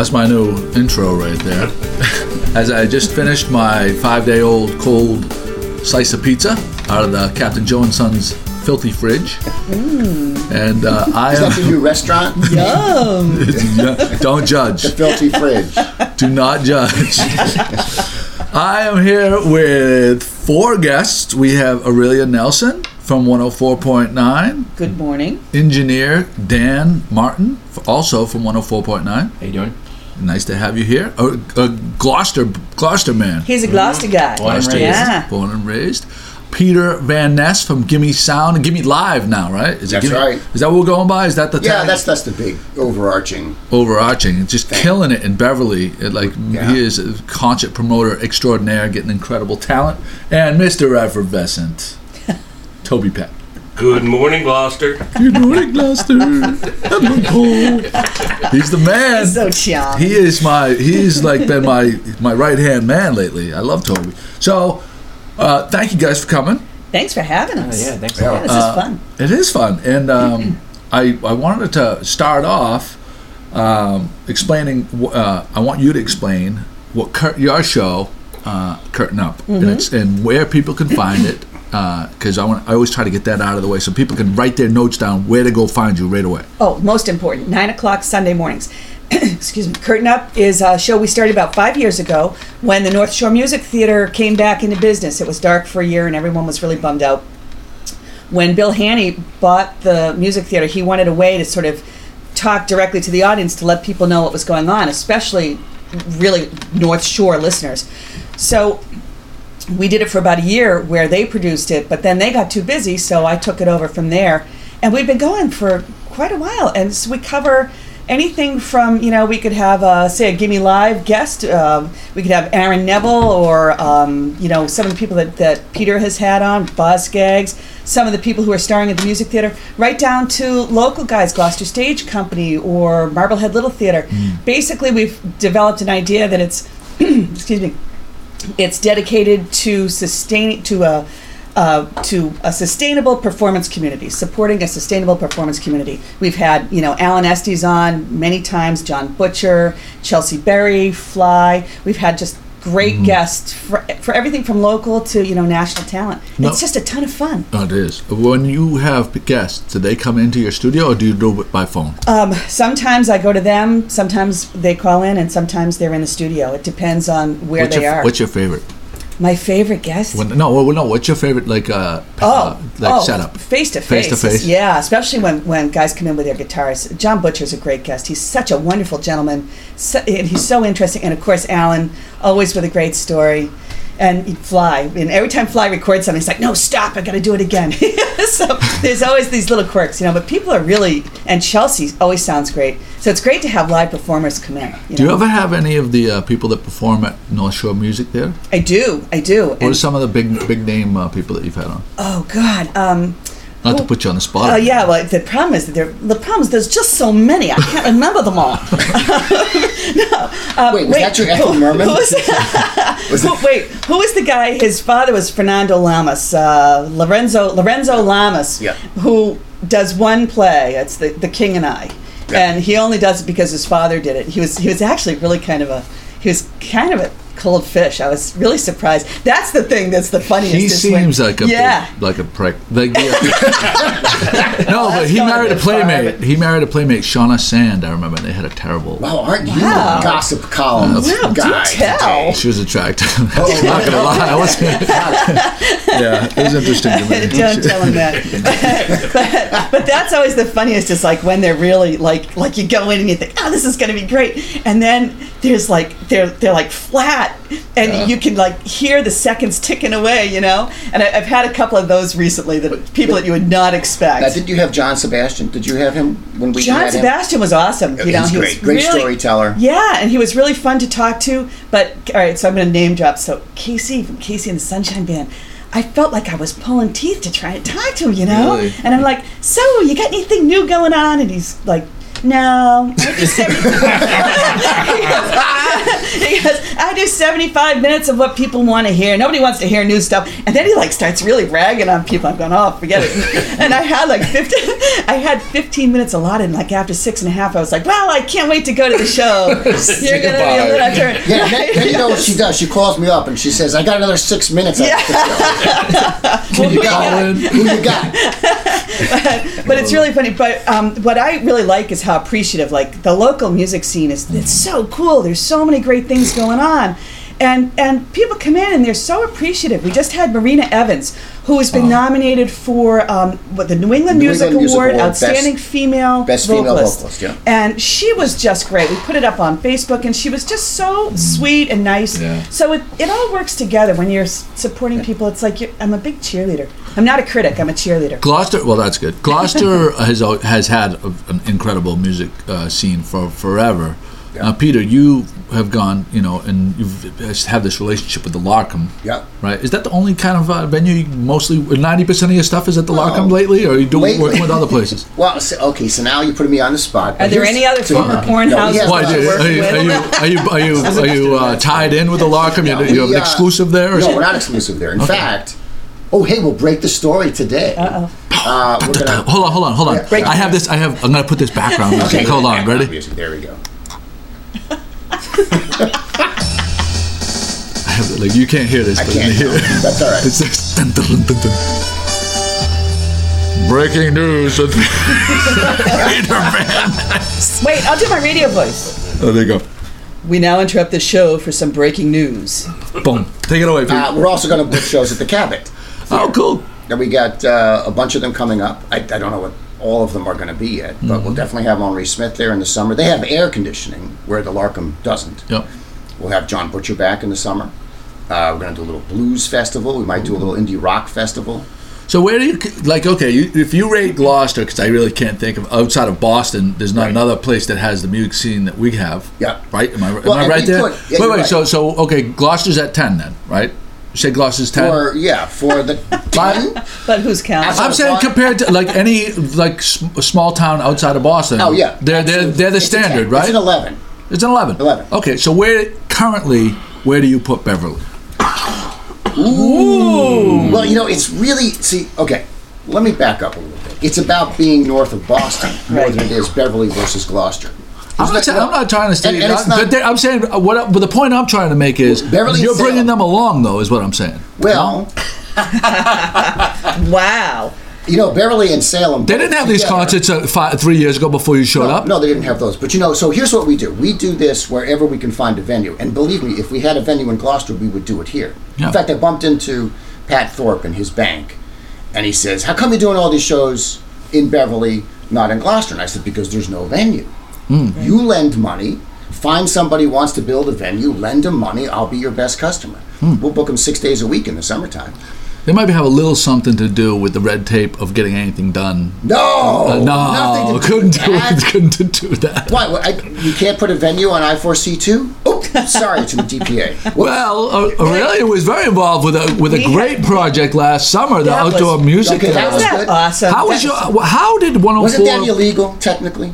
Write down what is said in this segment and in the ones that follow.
That's my new intro right there. As I just finished my 5-day-old cold slice of pizza out of the Captain Joe and Sons filthy fridge. And I Is that the new restaurant? Yum. Don't judge. The filthy fridge. Do not judge. I am here with 4 guests. We have Aurelia Nelson from 104.9. Good morning. Engineer Dan Martin, also from 104.9. How you doing? Nice to have you here. A Gloucester man. He's a Gloucester guy. Born and Gloucester, raised. Yeah. Born and raised. Peter Van Ness from Gimme Sound and Gimme Live now, right? Is That's Gimme, right. Is that what we're going by? Is that the Yeah, tag? that's the big overarching. Overarching, just killing it in Beverly. Yeah. He is a concert promoter extraordinaire, getting incredible talent, and Mr. Effervescent, Toby Peck. Good morning, Gloucester. Good morning, Gloucester. Hello, Paul. He's the man. He's so charming. He's like been my right hand man lately. I love Toby. So, thank you guys for coming. Thanks for having us. Yeah, thanks. Yeah, this is fun. It is fun, and I wanted to start off explaining. I want you to explain what your show, Curtain Up, and where people can find it. Because I always try to get that out of the way so people can write their notes down where to go find you right away. Oh, most important, 9 o'clock Sunday mornings. Excuse me. Curtain Up is a show we started about 5 years ago when the North Shore Music Theater came back into business. It was dark for a year and everyone was really bummed out. When Bill Haney bought the music theater, he wanted a way to sort of talk directly to the audience to let people know what was going on, especially really North Shore listeners. So we did it for about a year where they produced it, but then they got too busy, so I took it over from there. And we've been going for quite a while. And so we cover anything from, we could have, say, a Gimme Live guest. We could have Aaron Neville or, some of the people that Peter has had on, Boz Skaggs, some of the people who are starring at the music theater, right down to local guys, Gloucester Stage Company or Marblehead Little Theater. Basically, we've developed an idea that it's, excuse me, it's dedicated to a sustainable performance community, supporting a sustainable performance community. We've had, Alan Estes on many times, John Butcher, Chelsea Berry, Fly. We've had just great guests for everything from local to, national talent. No. It's just a ton of fun. Oh, it is. When you have guests, do they come into your studio or do you do it by phone? Sometimes I go to them, sometimes they call in, and sometimes they're in the studio. It depends on where they are. What's your favorite? My favorite guest? What's your favorite setup? Face to face. Face to face. Yeah, especially when guys come in with their guitars. John Butcher's a great guest. He's such a wonderful gentleman, and he's so interesting. And of course, Alan, always with a great story. And Fly, and every time Fly records something, he's like, "No, stop! I got to do it again." So there's always these little quirks, But people are really, and Chelsea always sounds great. So it's great to have live performers come in. Do you ever have any of the people that perform at North Shore Music there? I do. What are some of the big name people that you've had on? Oh God. Not to put you on the spot. Yeah. Well, the problem is there's just so many. I can't remember them all. Wait, was that your Ethel Merman? Who was the guy? His father was Fernando Lamas, Lorenzo Lamas, who does one play. It's the King and I, and he only does it because his father did it. He was actually really kind of a cold fish. I was really surprised. That's the thing that's the funniest. He seems like a prick. But he married a playmate. He married a playmate, Shauna Sand. I remember they had a terrible. Wow, aren't you a gossip column guy? Do tell. She was attractive. I'm not gonna lie. I wasn't. Yeah, it was interesting to me. Don't tell him that. But that's always the funniest. Is like when they're really like you go in and you think, oh, this is going to be great, and then there's like they're like flat, and you can like hear the seconds ticking away, And I've had a couple of those recently that people that you would not expect. Now, did you have John Sebastian? Did you have him when we John had him? Sebastian was awesome. He's he great. was really, storyteller. Yeah, and he was really fun to talk to. But all right, so I'm going to name drop. So Casey from Casey and the Sunshine Band. I felt like I was pulling teeth to try and talk to him, Really? And I'm like, so you got anything new going on? And he's like, no. I just he Because I do 75 minutes of what people want to hear. Nobody wants to hear new stuff. And then he like starts really ragging on people. I'm going, oh, forget it. And I had like 15 minutes allotted. And like after 6.5, I was like, well, I can't wait to go to the show. You're going to be a little turn. Yeah, then you know what she does? She calls me up and she says, I got another 6 minutes. Yeah. Who you got? Who you got? But it's really funny. But what I really like is how appreciative, like the local music scene is. It's so cool. There's so many great things going on. And people come in and they're so appreciative. We just had Marina Evans, who has been nominated for the New England Music Award, Outstanding Best Female Vocalist. Yeah. And she was just great. We put it up on Facebook, and she was just so sweet and nice. Yeah. So it all works together when you're supporting people. It's like I'm a big cheerleader. I'm not a critic. I'm a cheerleader. Gloucester, well, that's good. Gloucester has had an incredible music scene for forever. Yeah. Peter, you have gone, and you've had this relationship with the Larkham. Yeah. Right? Is that the only kind of venue mostly, 90% of your stuff is at the Larkham lately, or are you working with other places? Well, so now you're putting me on the spot. Are there any other former porn houses? Are you tied in with the Larkham? You have an exclusive there? Or no, we're not exclusive there. In fact, we'll break the story today. Hold on. Yeah. I'm going to put this background music. Okay, Hold on, ready? Music. There we go. You can't hear this. I can't hear it. That's all right. It's this, dun, dun, dun, dun. Breaking news with Peter Van Ness. Wait, I'll do my radio voice. Oh, there you go. We now interrupt the show for some breaking news. Boom. Take it away, Peter. We're also going to book shows at the Cabot. Oh, cool. And we got a bunch of them coming up. I don't know what all of them are going to be yet, but we'll definitely have Henri Smith there in the summer. They have air conditioning where the Larkham doesn't. Yep. We'll have John Butcher back in the summer. We're going to do a little blues festival. We might do a little indie rock festival. So where do you, if you rate Gloucester, because I really can't think of, outside of Boston, there's not another place that has the music scene that we have. Yeah. Right? Am I right there? Wait, right. so Gloucester's at 10 then, right? You say Gloucester's 10? For the 10. But who's counting? I'm saying compared to any small town outside of Boston. Oh yeah, they're the standard, right? It's an 11. It's an 11. 11. Okay, so where do you put Beverly? Ooh. Well, it's really okay. Let me back up a little bit. It's about being north of Boston more than it is Beverly versus Gloucester. I'm not trying to say. I'm saying but the point I'm trying to make is Beverly you're bringing them along, though, is what I'm saying. Well, wow. Beverly and Salem. They didn't have these concerts 3 years ago before you showed up. No, they didn't have those. But so here's what we do. We do this wherever we can find a venue. And believe me, if we had a venue in Gloucester, we would do it here. Yeah. In fact, I bumped into Pat Thorpe in his bank, and he says, "How come you're doing all these shows in Beverly, not in Gloucester?" And I said, "Because there's no venue. You lend money, find somebody who wants to build a venue, lend them money, I'll be your best customer. We'll book them 6 days a week in the summertime." They might have a little something to do with the red tape of getting anything done. No, couldn't do that. Why? You can't put a venue on I-4C2? Oh, sorry, it's in the DPA. Well, really, it was very involved with a great project last summer, the outdoor music. Okay, that was good. Awesome. How did 104? Wasn't that illegal technically?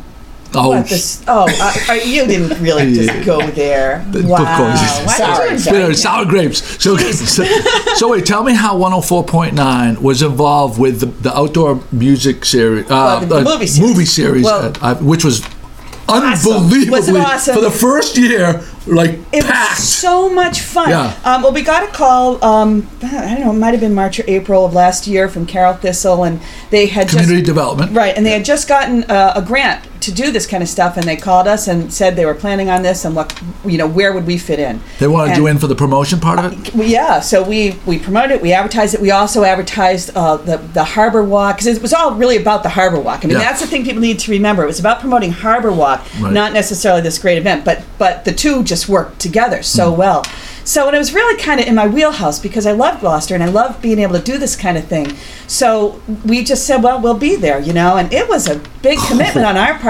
You didn't really just go there. Wow. Sorry. Sour grapes. So wait, tell me how 104.9 was involved with the outdoor music series, the movie series, which was unbelievably awesome. For the first year, it packed. Was so much fun. Yeah. We got a call. I don't know. It might have been March or April of last year from Carol Thistle, and they had community development. Right, and they had just gotten a grant to do this kind of stuff, and they called us and said they were planning on this, and where would we fit in? They wanted you in for the promotion part of it. Yeah, so we promoted it, we advertised it. We also advertised the Harbor Walk, because it was all really about the Harbor Walk. I mean, that's the thing people need to remember. It was about promoting Harbor Walk, not necessarily this great event, but the two just worked together so well. So, and it was really kind of in my wheelhouse because I love Gloucester and I love being able to do this kind of thing. So we just said, well, we'll be there, and it was a big commitment on our part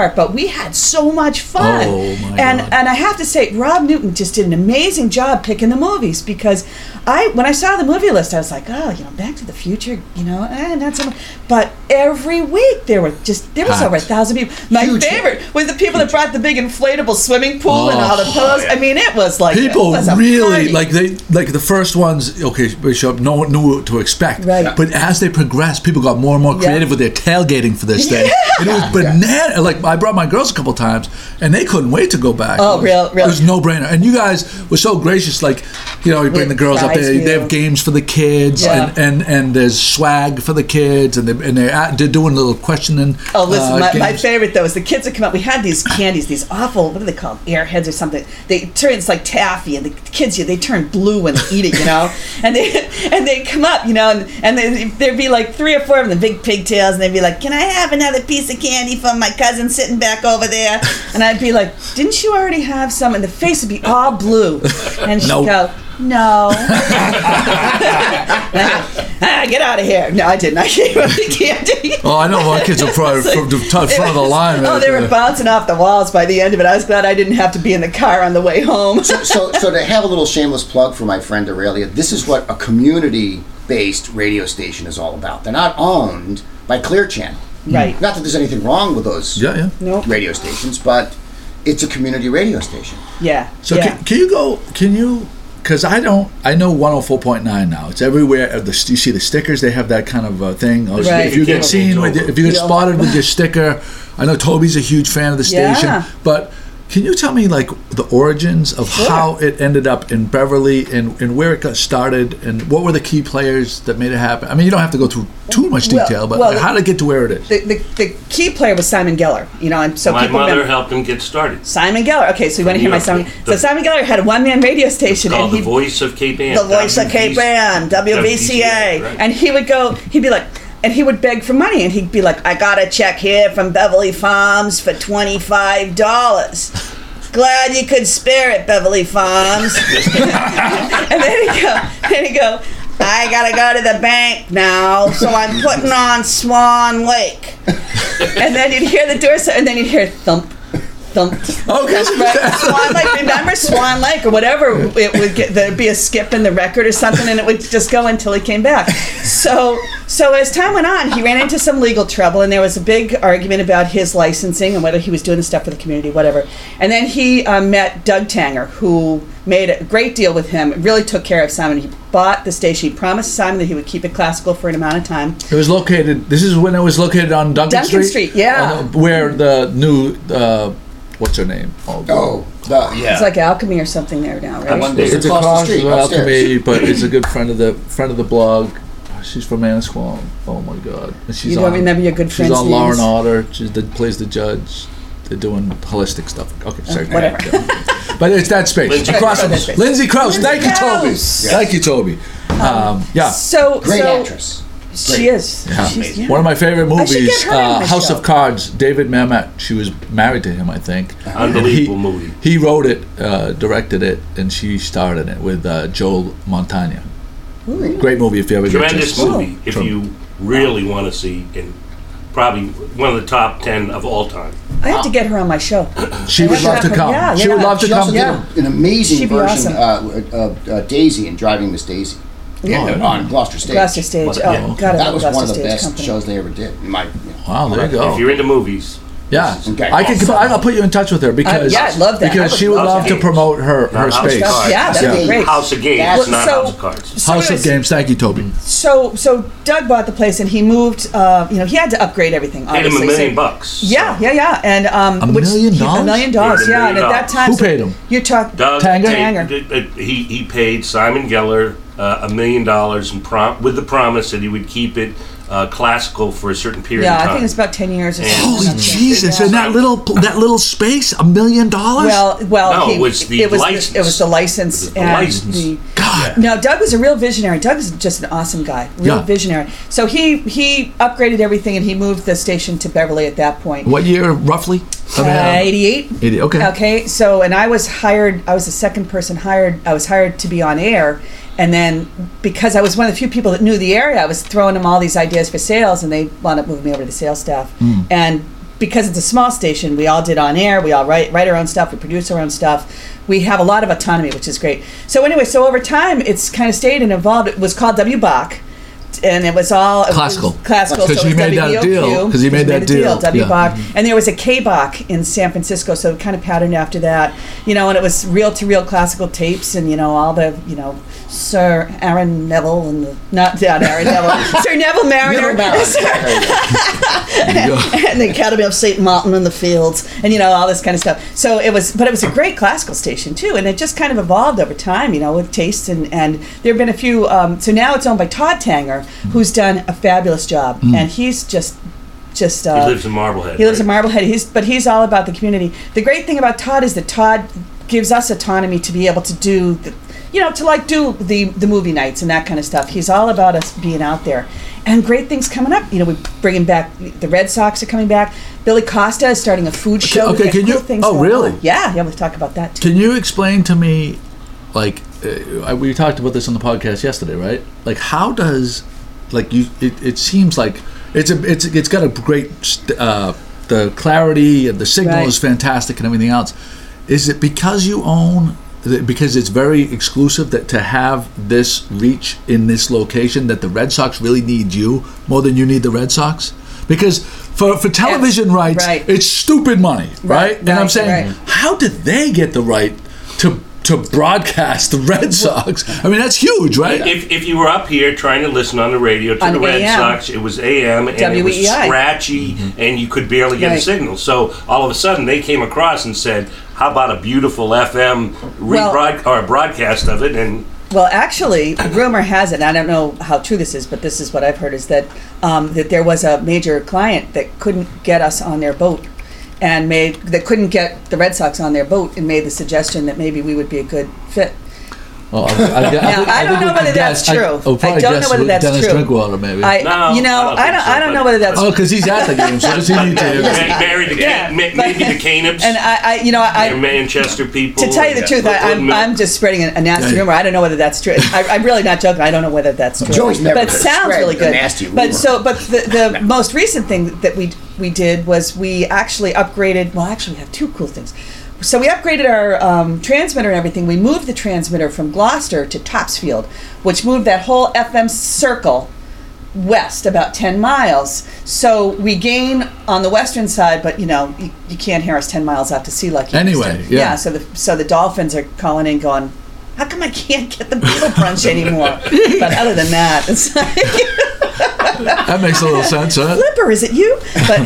part, but we had so much fun. Oh, my and God. and I have to say, Rob Newton just did an amazing job picking the movies, because when I saw the movie list, I was like, oh, Back to the Future, not so much. But every week there was Packed. over 1,000 people. My Huge. favorite was the people that brought the big inflatable swimming pool and all the pillows. I mean, it was like People it was a really party. like the first ones. Okay, we show up. No one knew what to expect. Right. But as they progressed, people got more and more creative with their tailgating for this thing. And it was banana. Like I brought my girls a couple times, and they couldn't wait to go back. Oh, real. It was no brainer. And you guys were so gracious. Like, you bring the girls up Prize there. They meal. have games for the kids, Yeah. and there's swag for the kids, and they're doing a little questioning. Oh, listen, my games. favorite though is the kids that come up. We had these candies, these awful, what do they call them? Airheads or something. They turn, it's like taffy, and the kids, they turn blue when they eat it, and they come up, and there'd be like 3 or 4 of them, the big pigtails, and they'd be like, "Can I have another piece of candy from my cousin sitting back over there?" And I'd be like, "Didn't you already have some?" And the face would be all blue, and she'd Nope. go, "No." Get out of here. No, I didn't. I gave them the candy. Oh, I know my kids are probably from the front of the line. Oh, they were bouncing off the walls by the end of it. I was glad I didn't have to be in the car on the way home. So to have a little shameless plug for my friend Aurelia, this is what a community-based radio station is all about. They're not owned by Clear Channel. Right. Not that there's anything wrong with those Yeah. Nope. radio stations, but it's a community radio station. Yeah. So yeah. can you, because I know 104.9 now. It's everywhere. You see the stickers, they have that kind of thing. Right. If you get seen, if you get Yeah. spotted with your sticker, I know Toby's a huge fan of the station, Yeah. but can you tell me like the origins of how it ended up in Beverly and where it got started and what were the key players that made it happen? I mean, you don't have to go through too much detail, but well, how did it get to where it is? The key player was Simon Geller, and so My people mother remember helped him get started. Simon Geller. Okay, so you want to hear my Simon? The- So Simon Geller had a one-man radio station, Called and The Voice of Cape Ann. the voice of Cape Ann, WVCA, right. and he would be like. And he would beg for money, and he'd be like, "I got a check here from Beverly Farms for $25. Glad you could spare it, Beverly Farms." And then he'd go, "I gotta go to the bank now, so I'm putting on Swan Lake." And then you'd hear the door, and then you'd hear thump, thump. Okay. Right? Swan Lake, remember Swan Lake or whatever? It would there'd be a skip in the record or something, and it would just go until he came back. So as time went on, he ran into some legal trouble, and there was a big argument about his licensing and whether he was doing the stuff for the community, whatever. And then he met Doug Tanger, who made a great deal with him. Really took care of Simon. He bought the station. He promised Simon that he would keep it classical for an amount of time. It was located. This is when it was located on Duncan Street. Street, yeah. Where the new what's her name? It's like Alchemy or something there now, right? Upstairs. It's across the across street, the Alchemy, upstairs. but it's a good friend of the blog. She's from Manasquan. Oh my God! And she's You don't remember your good friend's She's on Law names? and Order. She plays the judge. They're doing holistic stuff. Okay, sorry. Whatever. Yeah. But it's that space. Lindsay Across Krause. from Lindsay Krause. Thank you, Toby. Krause. Thank you, Toby. Yeah. So Great so actress. she is. Yeah. She's, yeah. One of my favorite I should movies, get her on my House show. of Cards. David Mamet. She was married to him, I think. Unbelievable And movie. He wrote it, directed it, and she starred in it with Joel Montana. Great movie if you ever get a Tremendous chance. movie if you really want to see, and probably one of the top 10 of all time. I have to get her on my show. She would love to come. Yeah, She would yeah. love to She also come. did an amazing She'd be version awesome. of Daisy and Driving Miss Daisy on Gloucester Stage. Gloucester Stage. Was it? Oh, Yeah. God, I That love was Gloucester one of the Stage best Company. shows they ever did. Wow, there you go. If you're into movies, Yeah, Okay. I'll put you in touch with her because yeah, I'd love that. I because would she would love love to. to promote her Not House of space. Cards. Yeah, that'd Yeah. be great. House of Games, That's- not so- House of Cards. House of anyways, Games. Thank you, Toby. So Doug bought the place and he moved. He had to upgrade everything. Paid him Obviously, $1 million so- bucks. Yeah, and $1 million? $1 million. Paid him Yeah, $1 and at that time, Who paid him? You talk Doug Tanger? He paid Simon Geller $1 million with the promise that he would keep it classical for a certain period Yeah, of time. I think it's about 10 years or And- something. Holy like that. Jesus! Yeah. In that little space, $1 million. Well, No, he, it was the license. It was the license. It was the and license. the- God. No, Doug was a real visionary. Doug is just an awesome guy, real Yeah. visionary. So he upgraded everything and he moved the station to Beverly at that point. What year roughly? 88. 80. Okay. Okay. So, and I was hired. I was the second person hired. I was hired to be on air, and then because I was one of the few people that knew the area, I was throwing them all these ideas for sales, and they wound up moving me over to the sales staff. And because it's a small station, we all did on air. We all write our own stuff. We produce our own stuff. We have a lot of autonomy, which is great. So anyway, so over time, it's kind of stayed and evolved. It was called W Bach. And it was all classical. Classical. Because so he made that deal. Because he made that deal. W Bach. And there was a K Bach in San Francisco, so it kind of patterned after that. You know, and it was reel-to-reel classical tapes, and you know all the Sir Aaron Neville and not Aaron Neville, Sir Neville Mariner, and the Academy of St. Martin in the Fields, and all this kind of stuff. So it was a great classical station too, and it just kind of evolved over time, with tastes and there have been a few. So now it's owned by Todd Tanger, who's done a fabulous job, and he's just he lives in Marblehead. He lives in Marblehead. He's all about the community. The great thing about Todd is that Todd gives us autonomy to be able to do the movie nights and that kind of stuff. He's all about us being out there, and great things coming up. We're bringing back the Red Sox are coming back. Billy Costa is starting a food show. Okay, can you? Oh, really? Yeah, we'll talk about that too. Can you explain to me, we talked about this on the podcast yesterday, right? Like, how does, it seems like it's got a great the clarity and the signal is fantastic and everything else. Is it because you own? Because it's very exclusive that to have this reach in this location that the Red Sox really need you more than you need the Red Sox? Because for television rights, it's stupid money, right? And I'm saying, how did they get the right to broadcast the Red Sox? I mean, that's huge, right? If you were up here trying to listen on the radio to the Red Sox, it was AM, and it was scratchy, and you could barely get a signal. So all of a sudden, they came across and said, how about a beautiful FM broadcast of it? And well, actually, rumor has it, and I don't know how true this is, but this is what I've heard, is that that there was a major client that couldn't get us on their boat, and that couldn't get the Red Sox on their boat, and made the suggestion that maybe we would be a good fit. Well, I don't know whether that's true. I don't know whether that's Dennis true. Drinkwater, maybe. I don't know whether that's true. Oh, because he's at the game, so does he need to? Married to maybe the Canebs. And they're Manchester people. To tell you the truth, I'm just spreading a nasty rumor. I don't know whether that's true. I'm really not joking. I don't know whether that's true. Joey's never but it sounds really good. Nasty rumor. But the most recent thing that we did was we actually upgraded. Well, actually, we have two cool things. So we upgraded our transmitter and everything. We moved the transmitter from Gloucester to Topsfield, which moved that whole FM circle west about 10 miles. So we gain on the western side, but you can't hear us 10 miles out to sea like you used to. Yeah. So the Dolphins are calling in going, how come I can't get the Beetle Brunch anymore? But other than that, it's like... That makes a little sense, huh? Flipper, is it you? But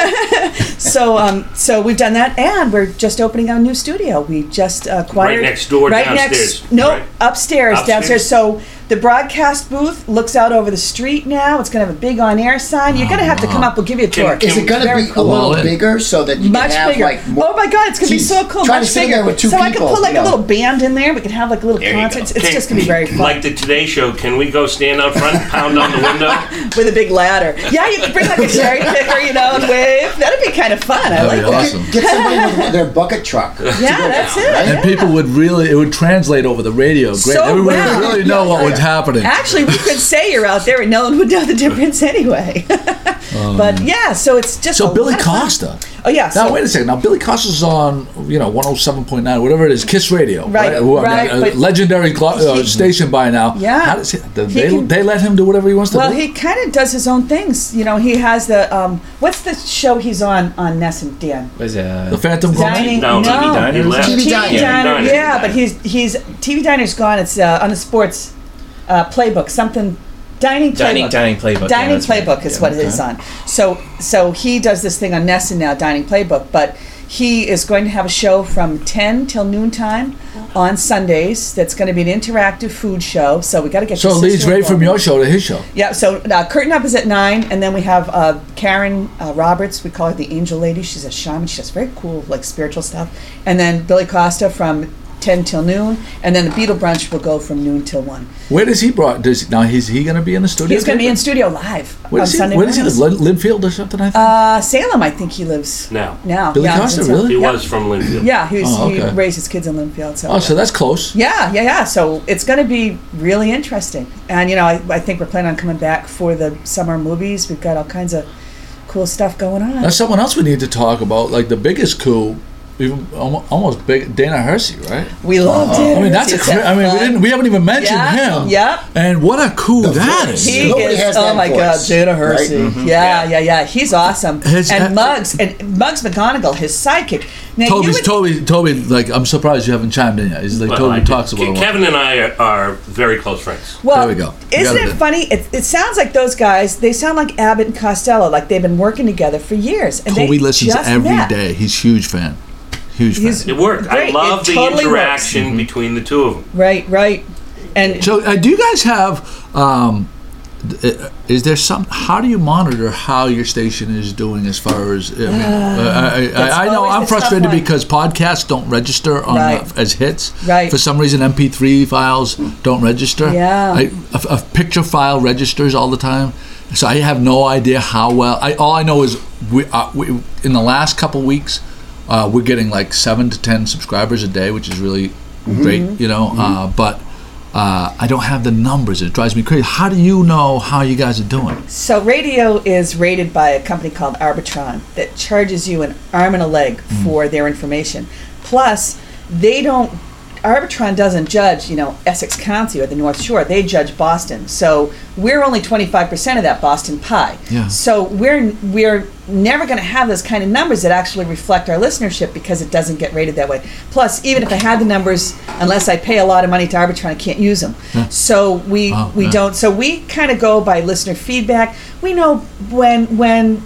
so we've done that, and we're just opening our new studio. We just acquired right next door, downstairs. Upstairs, downstairs. So the broadcast booth looks out over the street now. It's going to have a big on-air sign. You're going to have to come up. We'll give you a tour. Is it going to be a little bigger so that you much can have bigger? more? Oh my God, it's going to be so cool. Try much to sit bigger. there with two so people. I could put a little band in there. We could have a little concert. It's just going to be very fun. Like the Today Show, can we go stand out front, pound on the window with a big ladder? Yeah, you could bring like a cherry picker, and wave. That'd be kind of fun. I like that. Awesome. Get somebody with their bucket truck. Yeah, that's it. Right? And people would it would translate over the radio. Great. So Everybody well. would really know what was happening. Actually, we could say you're out there and no one would know the difference anyway. But yeah, so it's just So Billy Costa. Oh yeah. Now wait a second. Now Billy Costa's on 107.9, whatever it is, Kiss Radio, right? A legendary station by now. Yeah. How does they let him do whatever he wants to do? Well, he kind of does his own things. He has the what's the show he's on Ness and Dan? What is it? The Phantom Dining. No, TV Diner. TV Diner. Yeah, but he's TV Diner's gone. It's on the sports playbook something. Dining Playbook. Dining Playbook. Dining Playbook is what it is on. So he does this thing on Nesson now, Dining Playbook, but he is going to have a show from 10 till noontime on Sundays. That's going to be an interactive food show. So we got to get. So it leads right from your show to his show. Yeah. So Curtain Up is at 9, and then we have Karen Roberts. We call her the Angel Lady. She's a shaman. She does very cool, spiritual stuff. And then Billy Costa from 10 till noon, and then the Beetle Brunch will go from noon till 1. Where does he is he going to be in the studio? He's going to be in studio live on Sunday Where does he live? Linfield or something, I think? Salem, I think he lives now. Billy Costa, really? He was from Linfield. Yeah, he raised his kids in Linfield. So that's close. Yeah. So it's going to be really interesting. And, I think we're planning on coming back for the summer movies. We've got all kinds of cool stuff going on. That's someone else we need to talk about, like the biggest coup. Even almost big, Dana Hersey, right? We love Dana. I mean, that's we haven't even mentioned him. Yep. And what a coup that is! He is. Oh my God, Dana Hersey. Right? Mm-hmm. Yeah. He's awesome. And Muggs McGonigal, his sidekick. Now, Toby. Like, I'm surprised you haven't chimed in yet. He's like Toby talks about. Kevin and I are very close friends. Well, there we go. Isn't it funny? It sounds like those guys. They sound like Abbott and Costello. Like they've been working together for years. And Toby listens every day. He's a huge fan. It worked. I love the interaction between the two of them. Right. And so, do you guys have? Is there some? How do you monitor how your station is doing as far as? I know I'm frustrated because podcasts don't register on as hits. Right. For some reason, MP3 files don't register. Yeah. A picture file registers all the time. So I have no idea how well. All I know is we in the last couple weeks. We're getting like 7 to 10 subscribers a day, which is really great, but I don't have the numbers. It drives me crazy. How do you know how you guys are doing? So radio is rated by a company called Arbitron that charges you an arm and a leg for their information. Plus, Arbitron doesn't judge, Essex County or the North Shore. They judge Boston. So we're only 25% of that Boston pie. Yeah. So we're never going to have those kind of numbers that actually reflect our listenership because it doesn't get rated that way. Plus, even if I had the numbers, unless I pay a lot of money to Arbitron, I can't use them. Yeah. So we don't. So we kind of go by listener feedback. We know when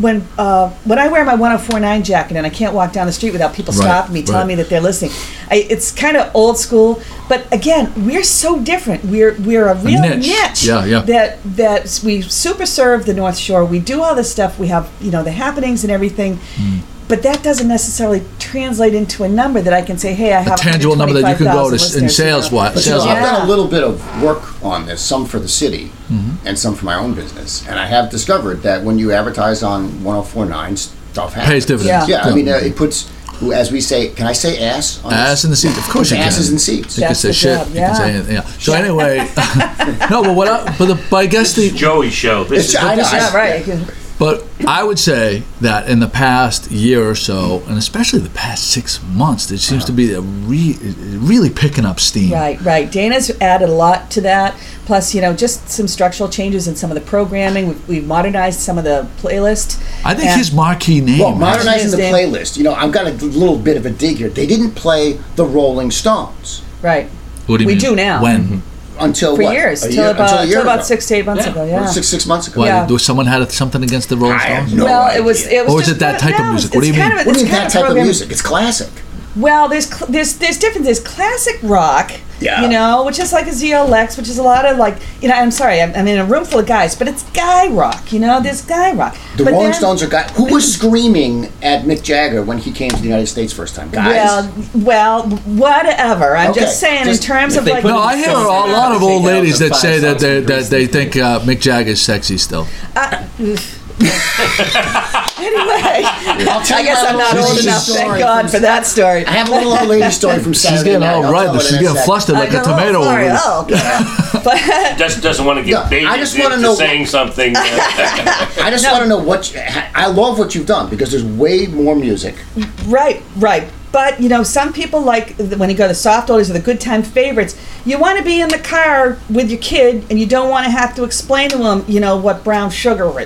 I wear my 104.9 jacket and I can't walk down the street without people stopping me, telling me that they're listening. It's kind of old school, but again, we're so different. We're a real niche. That we super serve the North Shore. We do all this stuff. We have the happenings and everything. But that doesn't necessarily translate into a number that I can say, hey, I have a tangible number that you can go to in sales. I've done a little bit of work on this, some for the city and some for my own business, and I have discovered that when you advertise on 104.9, stuff happens. Pays dividends. Yeah, I mean, it puts, as we say, can I say ass? Ass in the seat. Of course you can. Asses in seats. You can say shit. You can say anything. Yeah. So anyway, but I guess the Joey show. This is right. But I would say that in the past year or so, and especially the past 6 months, there seems to be a really picking up steam. Right. Dana's added a lot to that. Plus, just some structural changes in some of the programming. We've modernized some of the playlist. I think his marquee name. Well, modernizing the playlist. I've got a little bit of a dig here. They didn't play the Rolling Stones. Right. What do you mean? We do now. When? Until years, till about 6 to 8 months ago. Yeah, 6 months ago. Why, someone had something against the Rolling Stones? No idea. It was. Or is it that type of music? What do you mean? What do you mean that type of music? It's classic. Well, there's different. There's classic rock, which is like a ZL Lex, which is a lot of I'm sorry, I'm in a room full of guys, but it's guy rock, there's guy rock. The Rolling Stones are guy. Who was screaming at Mick Jagger when he came to the United States first time? Guys? Well, whatever. I'm just saying in terms of No, I hear a lot of old ladies that say that they think Mick Jagger is sexy still. Anyway, I guess I'm not old enough. Thank God for that story. I have a little old lady story from Saturday night. She's getting flustered like a tomato. Just doesn't want to get baby into saying something. I just want to know I love what you've done because there's way more music. Right. But, some people like, when you go to the soft oldies or the good time favorites, you want to be in the car with your kid and you don't want to have to explain to them, what brown sugar is.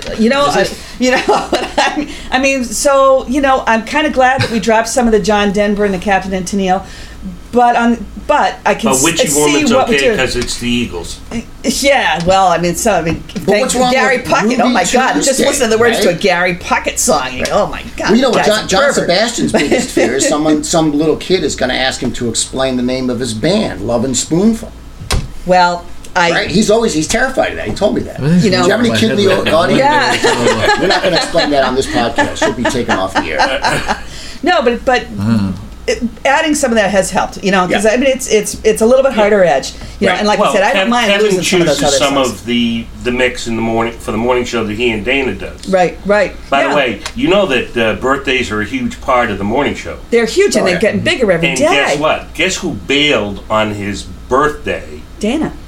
I mean, so, I'm kind of glad that we dropped some of the John Denver and the Captain and Tennille. But I can see what we're doing. Because it's the Eagles. Yeah, well, thank Gary Puckett. Oh my God, just listen to the words to a Gary Puckett song. Oh my God. We know what John Sebastian's biggest fear is some little kid is going to ask him to explain the name of his band, Lovin' Spoonful. Well, he's terrified of that. He told me that. Do you have any kid in the audience? Yeah. We're not going to explain that on this podcast. She'll be taken off the air. No, but adding some of that has helped, because it's a little bit harder edge, and like I said, I don't mind losing some of those other songs. Of the mix in the morning for the morning show that he and Dana does. Right. By the way, that birthdays are a huge part of the morning show. They're huge, and they're getting bigger every day. And guess what? Guess who bailed on his birthday? Dana.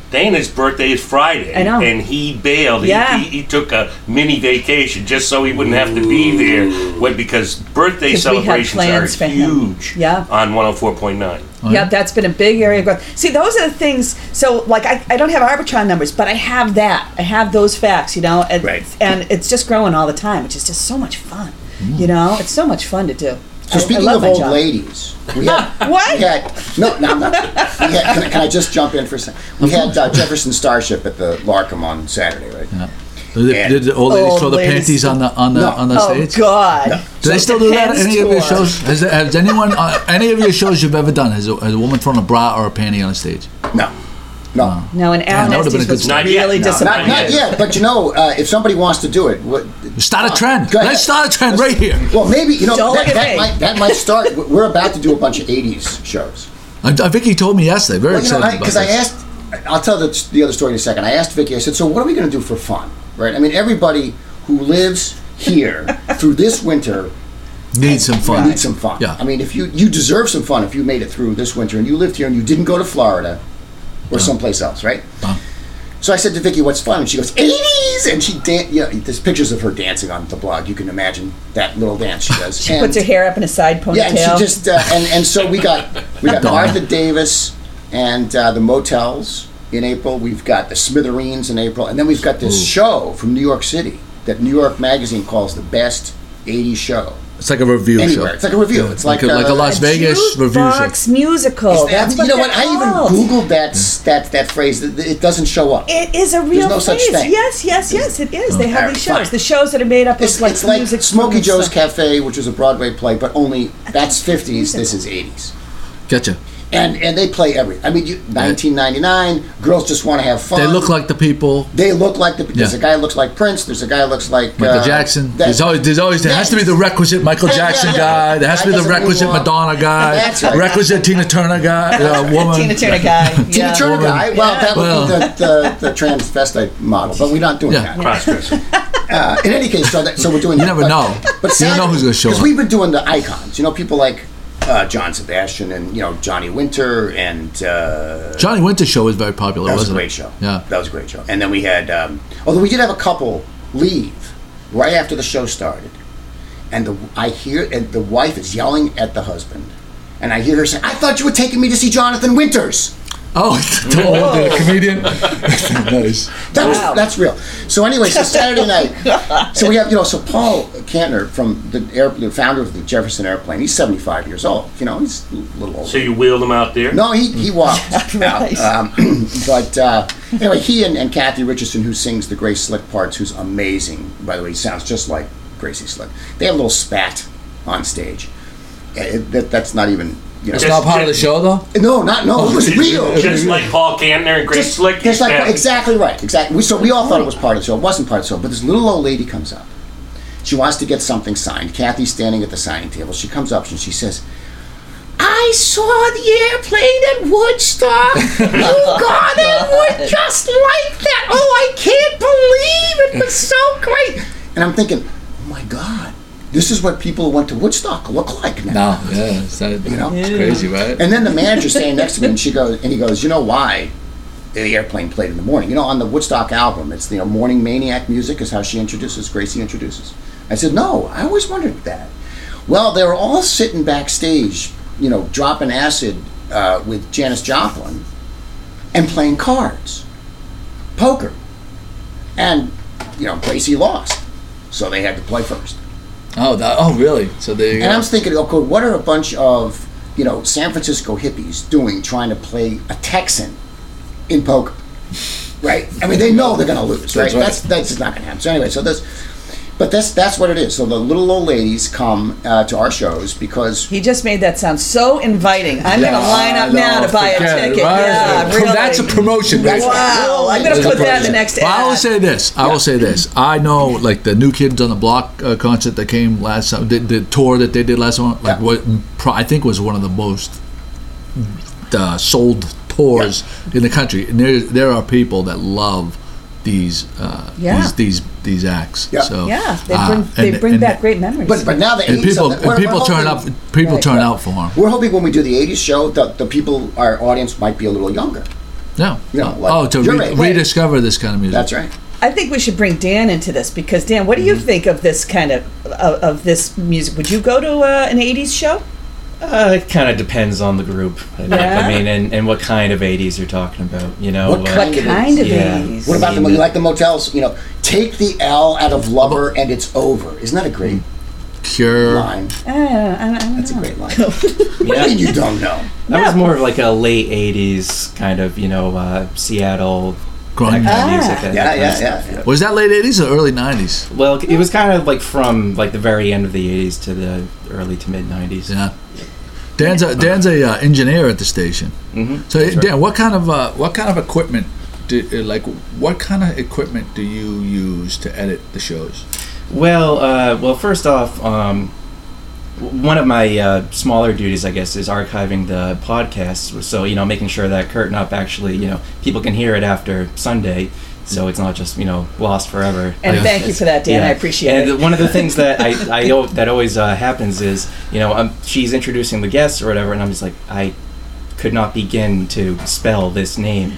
Dana's birthday is Friday. I know. And he bailed. Yeah. He took a mini vacation just so he wouldn't have to be there because birthday 'Cause we had celebrations plans for are him. huge Yeah. on 104.9. Yeah, that's been a big area of growth. See, those are the things. So, like, I don't have Arbitron numbers, but I have that. I have those facts, you know, and, Right. and it's just growing all the time, which is just so much fun. You know, it's so so much fun to do. So speaking I love of my old job. ladies, we had What? We had no, I'm not. We had, can I just jump in for a second? We had Jefferson Starship at the Larkham on Saturday, right? Yeah. Did the old ladies throw the panties on the No. stage? Oh God! No. Do they still do that at any of your tour. shows? Has anyone any of your shows you've ever done has a woman thrown a bra or a panty on a stage? No. No. No, and Alan that would've been a Estes good was start. Not yet. really No, disappointed. Not yet, but you know, if somebody wants to do it, Start a trend. Go ahead. Let's start a trend right here. well, maybe you know Don't look at me. that might start. We're about to do a bunch of '80s shows. I think he told me yesterday. Very Well, you know, excited because about I this. asked, I'll tell the other story in a second. I asked Vicky. I said, "So what are we going to do for fun?" Right? I mean, everybody who lives here through this winter Need some fun. needs some fun. Yeah. I mean, if you deserve some fun if you made it through this winter and you lived here and you didn't go to Florida or someplace else, right? So I said to Vicky, "What's fun?" And she goes, "80s," and she there's pictures of her dancing on the blog. You can imagine that little dance she does. She puts her hair up in a side ponytail. Yeah, and she just and so we got Martha Davis and the Motels in April. We've got the Smithereens in April, and then we've got this show from New York City that New York Magazine calls the best '80s show. It's like a review Anywhere. show. It's like a review. It's like a Las Vegas review show. Jukebox musical. That's what you know they're what? I even called. Googled that phrase. It doesn't show up. It is a real no such phrase. thing. Yes, it is. They have Alright, these shows. fine. The shows that are made up It's of like like music. Smokey and Joe's stuff. Cafe, which was a Broadway play, but only that's 50s. This is 80s. Getcha. And they play I mean, 1999. Girls just want to have fun. They look like the people. They look like There's Yeah. a guy who looks like Prince. There's a guy who looks like Michael Jackson. There has to be the requisite Michael Jackson guy. There has to be the requisite Madonna guy. That's right. Requisite Tina Turner guy. Woman. Tina Turner guy. Tina yeah. Turner guy. Well, that would be the transvestite model, but we're not doing Yeah. that. Cross-dressing. In any case, so we're doing. You never know. But You don't know who's gonna show Because up. we've been doing the icons. You know, people like John Sebastian and Johnny Winter and. Johnny Winter's show was very popular, That was a wasn't great it? show. Yeah. That was a great show. And then we had, although we did have a couple leave right after the show started, and the wife is yelling at the husband, and I hear her say, "I thought you were taking me to see Jonathan Winters." Oh, the comedian. Nice. That's real. So anyway, so Saturday night, so we have so Paul Kantner from the founder of the Jefferson Airplane. He's 75 years old. He's a little older. So you wheeled him out there? No, he walked Right. out. But anyway, he and Kathy Richardson, who sings the Grace Slick parts, who's amazing. By the way, he sounds just like Gracie Slick. They have a little spat on stage. That's not even. It's not part of the show, though? No, it was real. Just like Paul Kantner and Grace Slick. Just like, exactly right. Exactly. So we all thought it was part of the show. It wasn't part of the show. But this little old lady comes up. She wants to get something signed. Kathy's standing at the signing table. She comes up and she says, "I saw the airplane at Woodstock. You got it just like that. Oh, I can't believe it. It was so great." And I'm thinking, oh my God, this is what people who went to Woodstock look like now. No, yeah. It's crazy, right? And then the manager's standing next to me, and he goes, "You know why the airplane played in the morning? On the Woodstock album, it's Morning Maniac music is how Gracie introduces." I said, "No, I always wondered that." Well, they were all sitting backstage, dropping acid with Janis Joplin and playing cards, poker, and Gracie lost, so they had to play first. Oh, really? So there you go. And I was thinking, okay, what are a bunch of San Francisco hippies doing trying to play a Texan in poker, right? I mean, they know they're going to lose, right? That's just not going to happen. So anyway, but that's what it is. So the little old ladies come to our shows because He just made that sound so inviting. I'm going to line up now to buy a ticket. Yeah, really. That's a promotion, right? Wow, I'm going to put that in the next ad. Well, I will say this. I know, like the New Kids on the Block concert that came last summer, the tour that they did last summer, I think was one of the most sold tours in the country. And there are people that love these acts. Yeah. So, they bring back great memories. But now the 80s, people turn up. People turn out for them. We're hoping when we do the 80s show, the people, our audience might be a little younger. No. To rediscover this kind of music. That's right. I think we should bring Dan into this because Dan, what do you think of this kind of this music? Would you go to an '80s show? It kind of depends on the group. I mean, and what kind of '80s you're talking about. You know, what kind of '80s? What about you like the Motels? You know, take the L out of Lover and it's over. Isn't that a great Cure line? That's a great line. What do you mean you don't know? That was more of like a late '80s kind of, Seattle. Grunge. That kind of music. Yeah. Was that late '80s or early '90s? Well, it was kind of like from like the very end of the '80s to the early to mid '90s. Yeah. Dan's a engineer at the station. Mm-hmm. So Dan, what kind of equipment do you use to edit the shows? Well, first off, one of my smaller duties, I guess, is archiving the podcasts. So, making sure that Curtain Up actually, people can hear it after Sunday. So it's not just, lost forever. And thank you for that, Dan. I appreciate it. And one of the things that that always happens is, she's introducing the guests or whatever, and I'm just like, I could not begin to spell this name.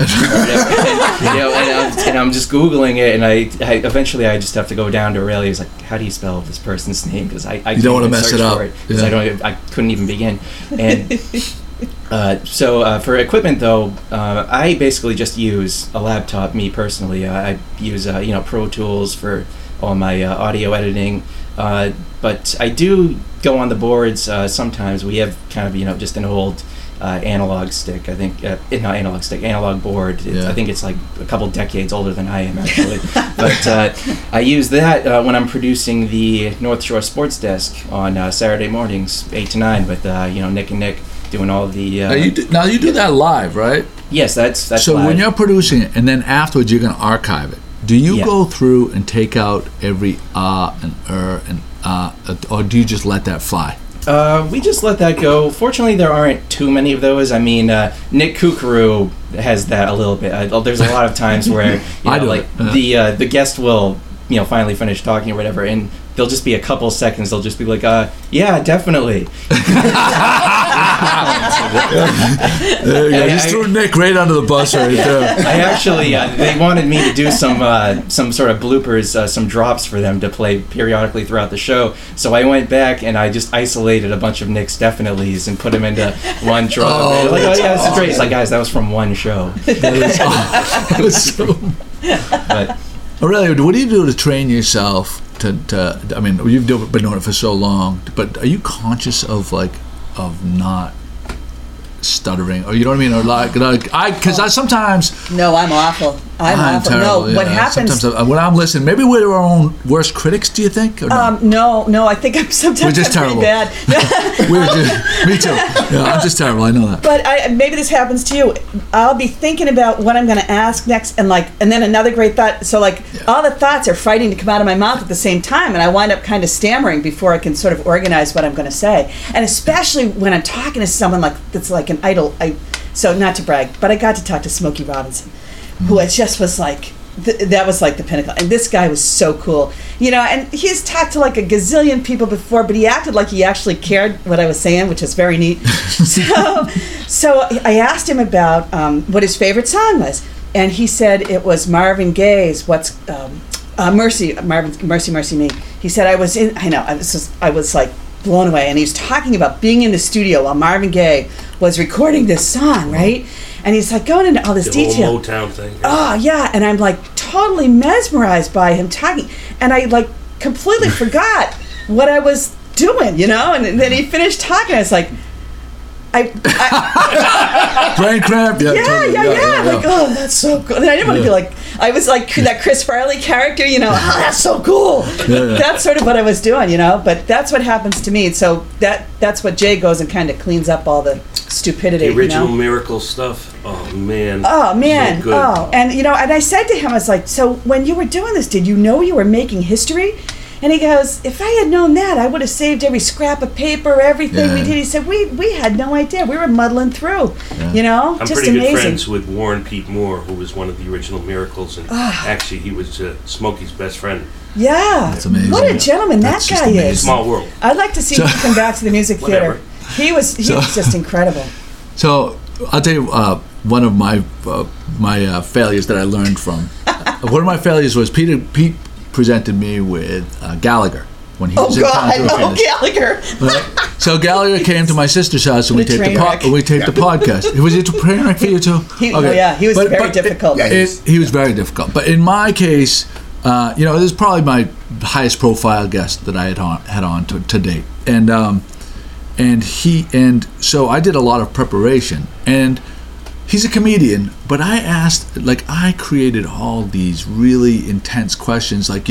and I'm just Googling it, and I eventually just have to go down to really, it's like, how do you spell this person's name? Because I you don't want to mess it up. Because I couldn't even begin. And so for equipment though, I basically just use a laptop. Me personally, I use Pro Tools for all my audio editing. But I do go on the boards sometimes. We have kind of just an old analog stick. I think analog board. I think it's like a couple decades older than I am actually. But I use that when I'm producing the North Shore Sports Desk on Saturday mornings, 8 to 9, with Nick and Nick doing all the. Now you do that live, right? Yes, that's so live. When you're producing it, and then afterwards you're going to archive it. Do you go through and take out every and and or do you just let that fly? We just let that go. Fortunately, there aren't too many of those. I mean, Nick Kukuru has that a little bit. There's a lot of times where the guest will finally finish talking or whatever, and there'll just be a couple seconds. They'll just be like, "Yeah, definitely." Just threw Nick right under the bus right there. I actually, they wanted me to do some sort of bloopers, some drops for them to play periodically throughout the show. So I went back and I just isolated a bunch of Nick's definitelys and put them into one drop. They're like, "Oh yeah, this is great." It's like, guys, that was from one show. But. Oh, really? What do you do to train yourself to I mean, you've been doing it for so long, but are you conscious of not stuttering, or you know what I mean, or because I sometimes. No, I'm awful. I'm awful. Terrible, no, what happens? Sometimes when I'm listening, maybe we're our own worst critics. Do you think? Or no? No. I think we're just terrible. Pretty bad. Me too. Yeah, I'm just terrible. I know that. But maybe this happens to you. I'll be thinking about what I'm going to ask next, and then another great thought. So all the thoughts are fighting to come out of my mouth at the same time, and I wind up kind of stammering before I can sort of organize what I'm going to say. And especially when I'm talking to someone that's like an idol. So not to brag, but I got to talk to Smokey Robinson, who just was like, that was like the pinnacle. And this guy was so cool, and he's talked to like a gazillion people before, but he acted like he actually cared what I was saying, which is very neat. So I asked him about what his favorite song was, and he said it was Marvin Gaye's Mercy Me. He said I was like blown away, and he was talking about being in the studio while Marvin Gaye was recording this song, right? And he's like going into all this detail. The whole Motown thing. Oh yeah, and I'm like totally mesmerized by him talking, and I like completely forgot what I was doing, And then he finished talking. I was like, brain cramp. Yeah. Like, oh, that's so cool. And I didn't want to be like, I was like that Chris Farley character, oh, that's so cool. Yeah. That's sort of what I was doing, But that's what happens to me. And so that's what Jay goes and kind of cleans up all the stupidity. The original Miracle stuff. Oh man. Oh man. So good. Oh, and and I said to him, I was like, so when you were doing this, did you know you were making history? And he goes, if I had known that, I would have saved every scrap of paper, everything we did. He said, we had no idea. We were muddling through, I'm just pretty amazing. good friends with Warren Pete Moore, who was one of the original Miracles, and actually he was Smokey's best friend. Yeah. That's amazing. What a gentleman that guy is. Small world. I'd like to see him come back to the music theater. He was just incredible. So I'll tell you, one of my failures that I learned from. One of my failures was Pete presented me with Gallagher when he was in town. Gallagher. Right? So Gallagher came to my sister's house and we taped the podcast. Was it a train wreck for you too? He was very difficult. He was very difficult. But in my case, this is probably my highest profile guest that I had on to date, and so I did a lot of preparation, and he's a comedian, but I created all these really intense questions, how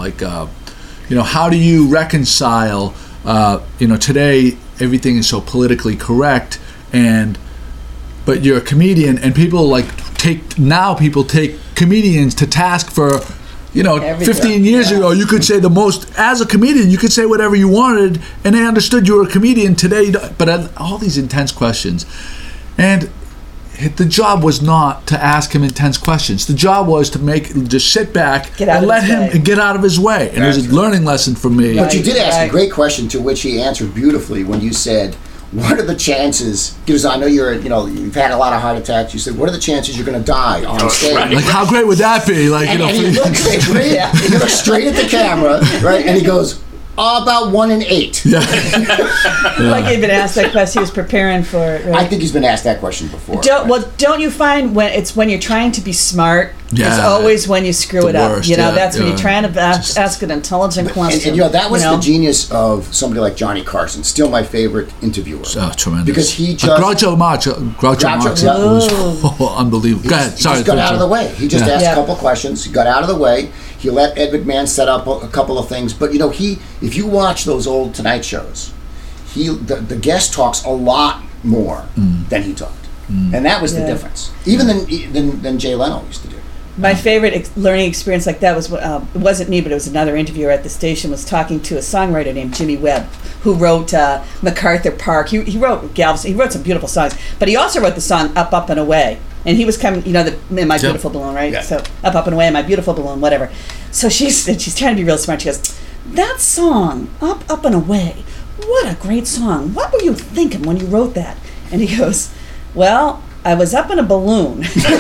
do you reconcile, today everything is so politically correct, but you're a comedian, and people take comedians to task for, 15 years ago, you could say as a comedian, you could say whatever you wanted, and they understood you were a comedian. Today, but all these intense questions, and the job was not to ask him intense questions. The job was to just sit back and let him get out of his way. And it was a learning lesson for me. But you did ask a great question to which he answered beautifully when you said, what are the chances, because I know you've had a lot of heart attacks, you said, what are the chances you're going to die on stage? Like, how great would that be? Like, and he looks straight at the camera, right? And he goes, about 1 in 8. Yeah. Like he'd been asked that question, he was preparing for it, right? I think he's been asked that question before. Don't you find when you're trying to be smart, it's always when you screw it up. That's when you're trying to ask an intelligent question. And that was the genius of somebody like Johnny Carson, still my favorite interviewer. Oh, tremendous. Because he just... Groucho Marx was unbelievable. Go ahead. Sorry. He just got out of the way. He just asked a couple questions. He got out of the way. He let Ed McMahon set up a couple of things. But, if you watch those old Tonight shows, the guest talks a lot more than he talked. And that was the difference. Even than Jay Leno used to do. My favorite learning experience like that was, it wasn't me, but it was another interviewer at the station, was talking to a songwriter named Jimmy Webb, who wrote MacArthur Park. He wrote Galveston. He wrote some beautiful songs, but he also wrote the song Up, Up and Away. And he was coming, in My Beautiful Balloon, right? Yeah. So Up, Up and Away, My Beautiful Balloon, whatever. So she's trying to be real smart. She goes, that song, Up, Up and Away, what a great song. What were you thinking when you wrote that? And he goes, well, I was up in a balloon.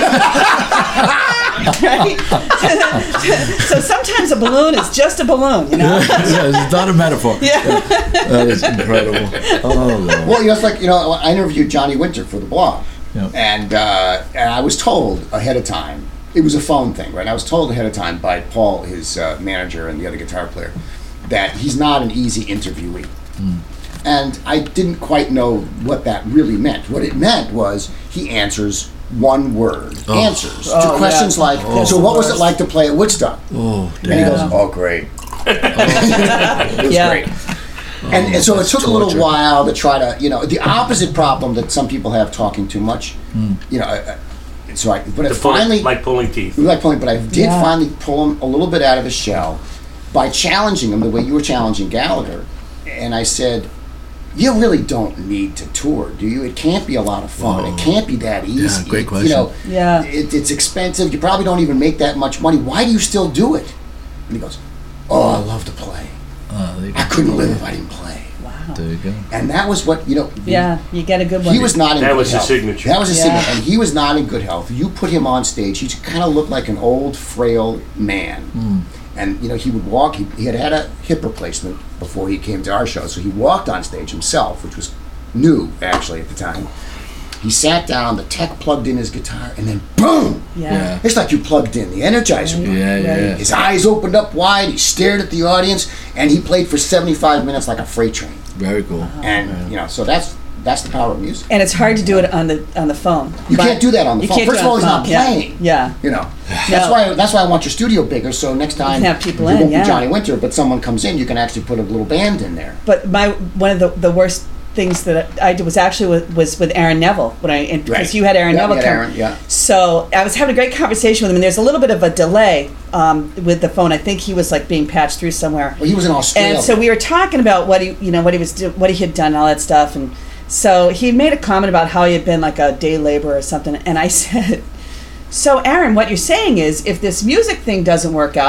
Right? So sometimes a balloon is just a balloon, it's not a metaphor. Yeah. That is incredible. Oh, Lord. Well, it's like, I interviewed Johnny Winter for the blog. Yep. And I was told ahead of time, it was a phone thing, right? I was told ahead of time by Paul, his manager, and the other guitar player, that he's not an easy interviewee. And I didn't quite know what that really meant. What it meant was he answers one word answers to questions like, so what was it like to play at Woodstock? Oh, damn. And he goes, great. It was great. And so it took a little while to try to, the opposite problem that some people have, talking too much. Finally, like pulling teeth. But I did finally pull him a little bit out of his shell by challenging him the way you were challenging Gallagher. And I said, you really don't need to tour, do you? It can't be a lot of fun. It can't be that easy. Yeah, great question. It's expensive. You probably don't even make that much money. Why do you still do it? And he goes, I love to play. I couldn't live if I didn't play. Wow. There you go. And that was what, you get a good one. He was not in good health. That was his signature. That was his signature. And he was not in good health. You put him on stage, he kind of looked like an old, frail man. And, he would walk. He had a hip replacement before he came to our show. So he walked on stage himself, which was new, actually, at the time. He sat down, the tech plugged in his guitar, and then boom! Yeah. It's like you plugged in the Energizer. Yeah. His eyes opened up wide, he stared at the audience, and he played for 75 minutes like a freight train. Very cool. And, so that's the power of music. And it's hard to do it on the phone. You can't do that on the phone. First of all, he's not playing. Yeah. That's why I want your studio bigger, so next time have people it won't be Johnny Winter, but someone comes in, you can actually put a little band in there. But one of the worst things that I did was actually was with Aaron Neville, because you had Aaron Neville come. So I was having a great conversation with him, and there's a little bit of a delay with the phone. I think he was like being patched through somewhere. Well, he was in Australia. And so we were talking about what he had done, and all that stuff, and so he made a comment about how he had been like a day laborer or something, and I said, so Aaron, what you're saying is, if this music thing doesn't work out,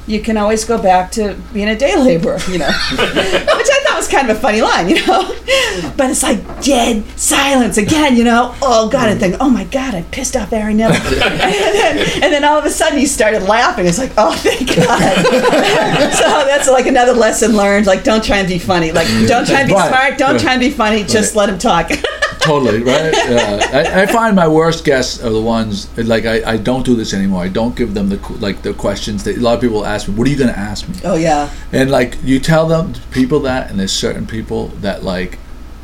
you can always go back to being a day laborer, which I thought was kind of a funny line, but it's like dead silence again, oh God, and think, oh my God, I pissed off Ari Nillen. and then all of a sudden he started laughing. It's like, oh, thank God. So that's like another lesson learned, like don't try and be funny, like don't try and be smart, don't try and be funny, just let him talk. Totally, right? I find my worst guests are the ones, like, I don't do this anymore. I don't give them the questions that a lot of people ask me, what are you going to ask me? Oh, yeah. And, like, you tell them, people that, and there's certain people that, like,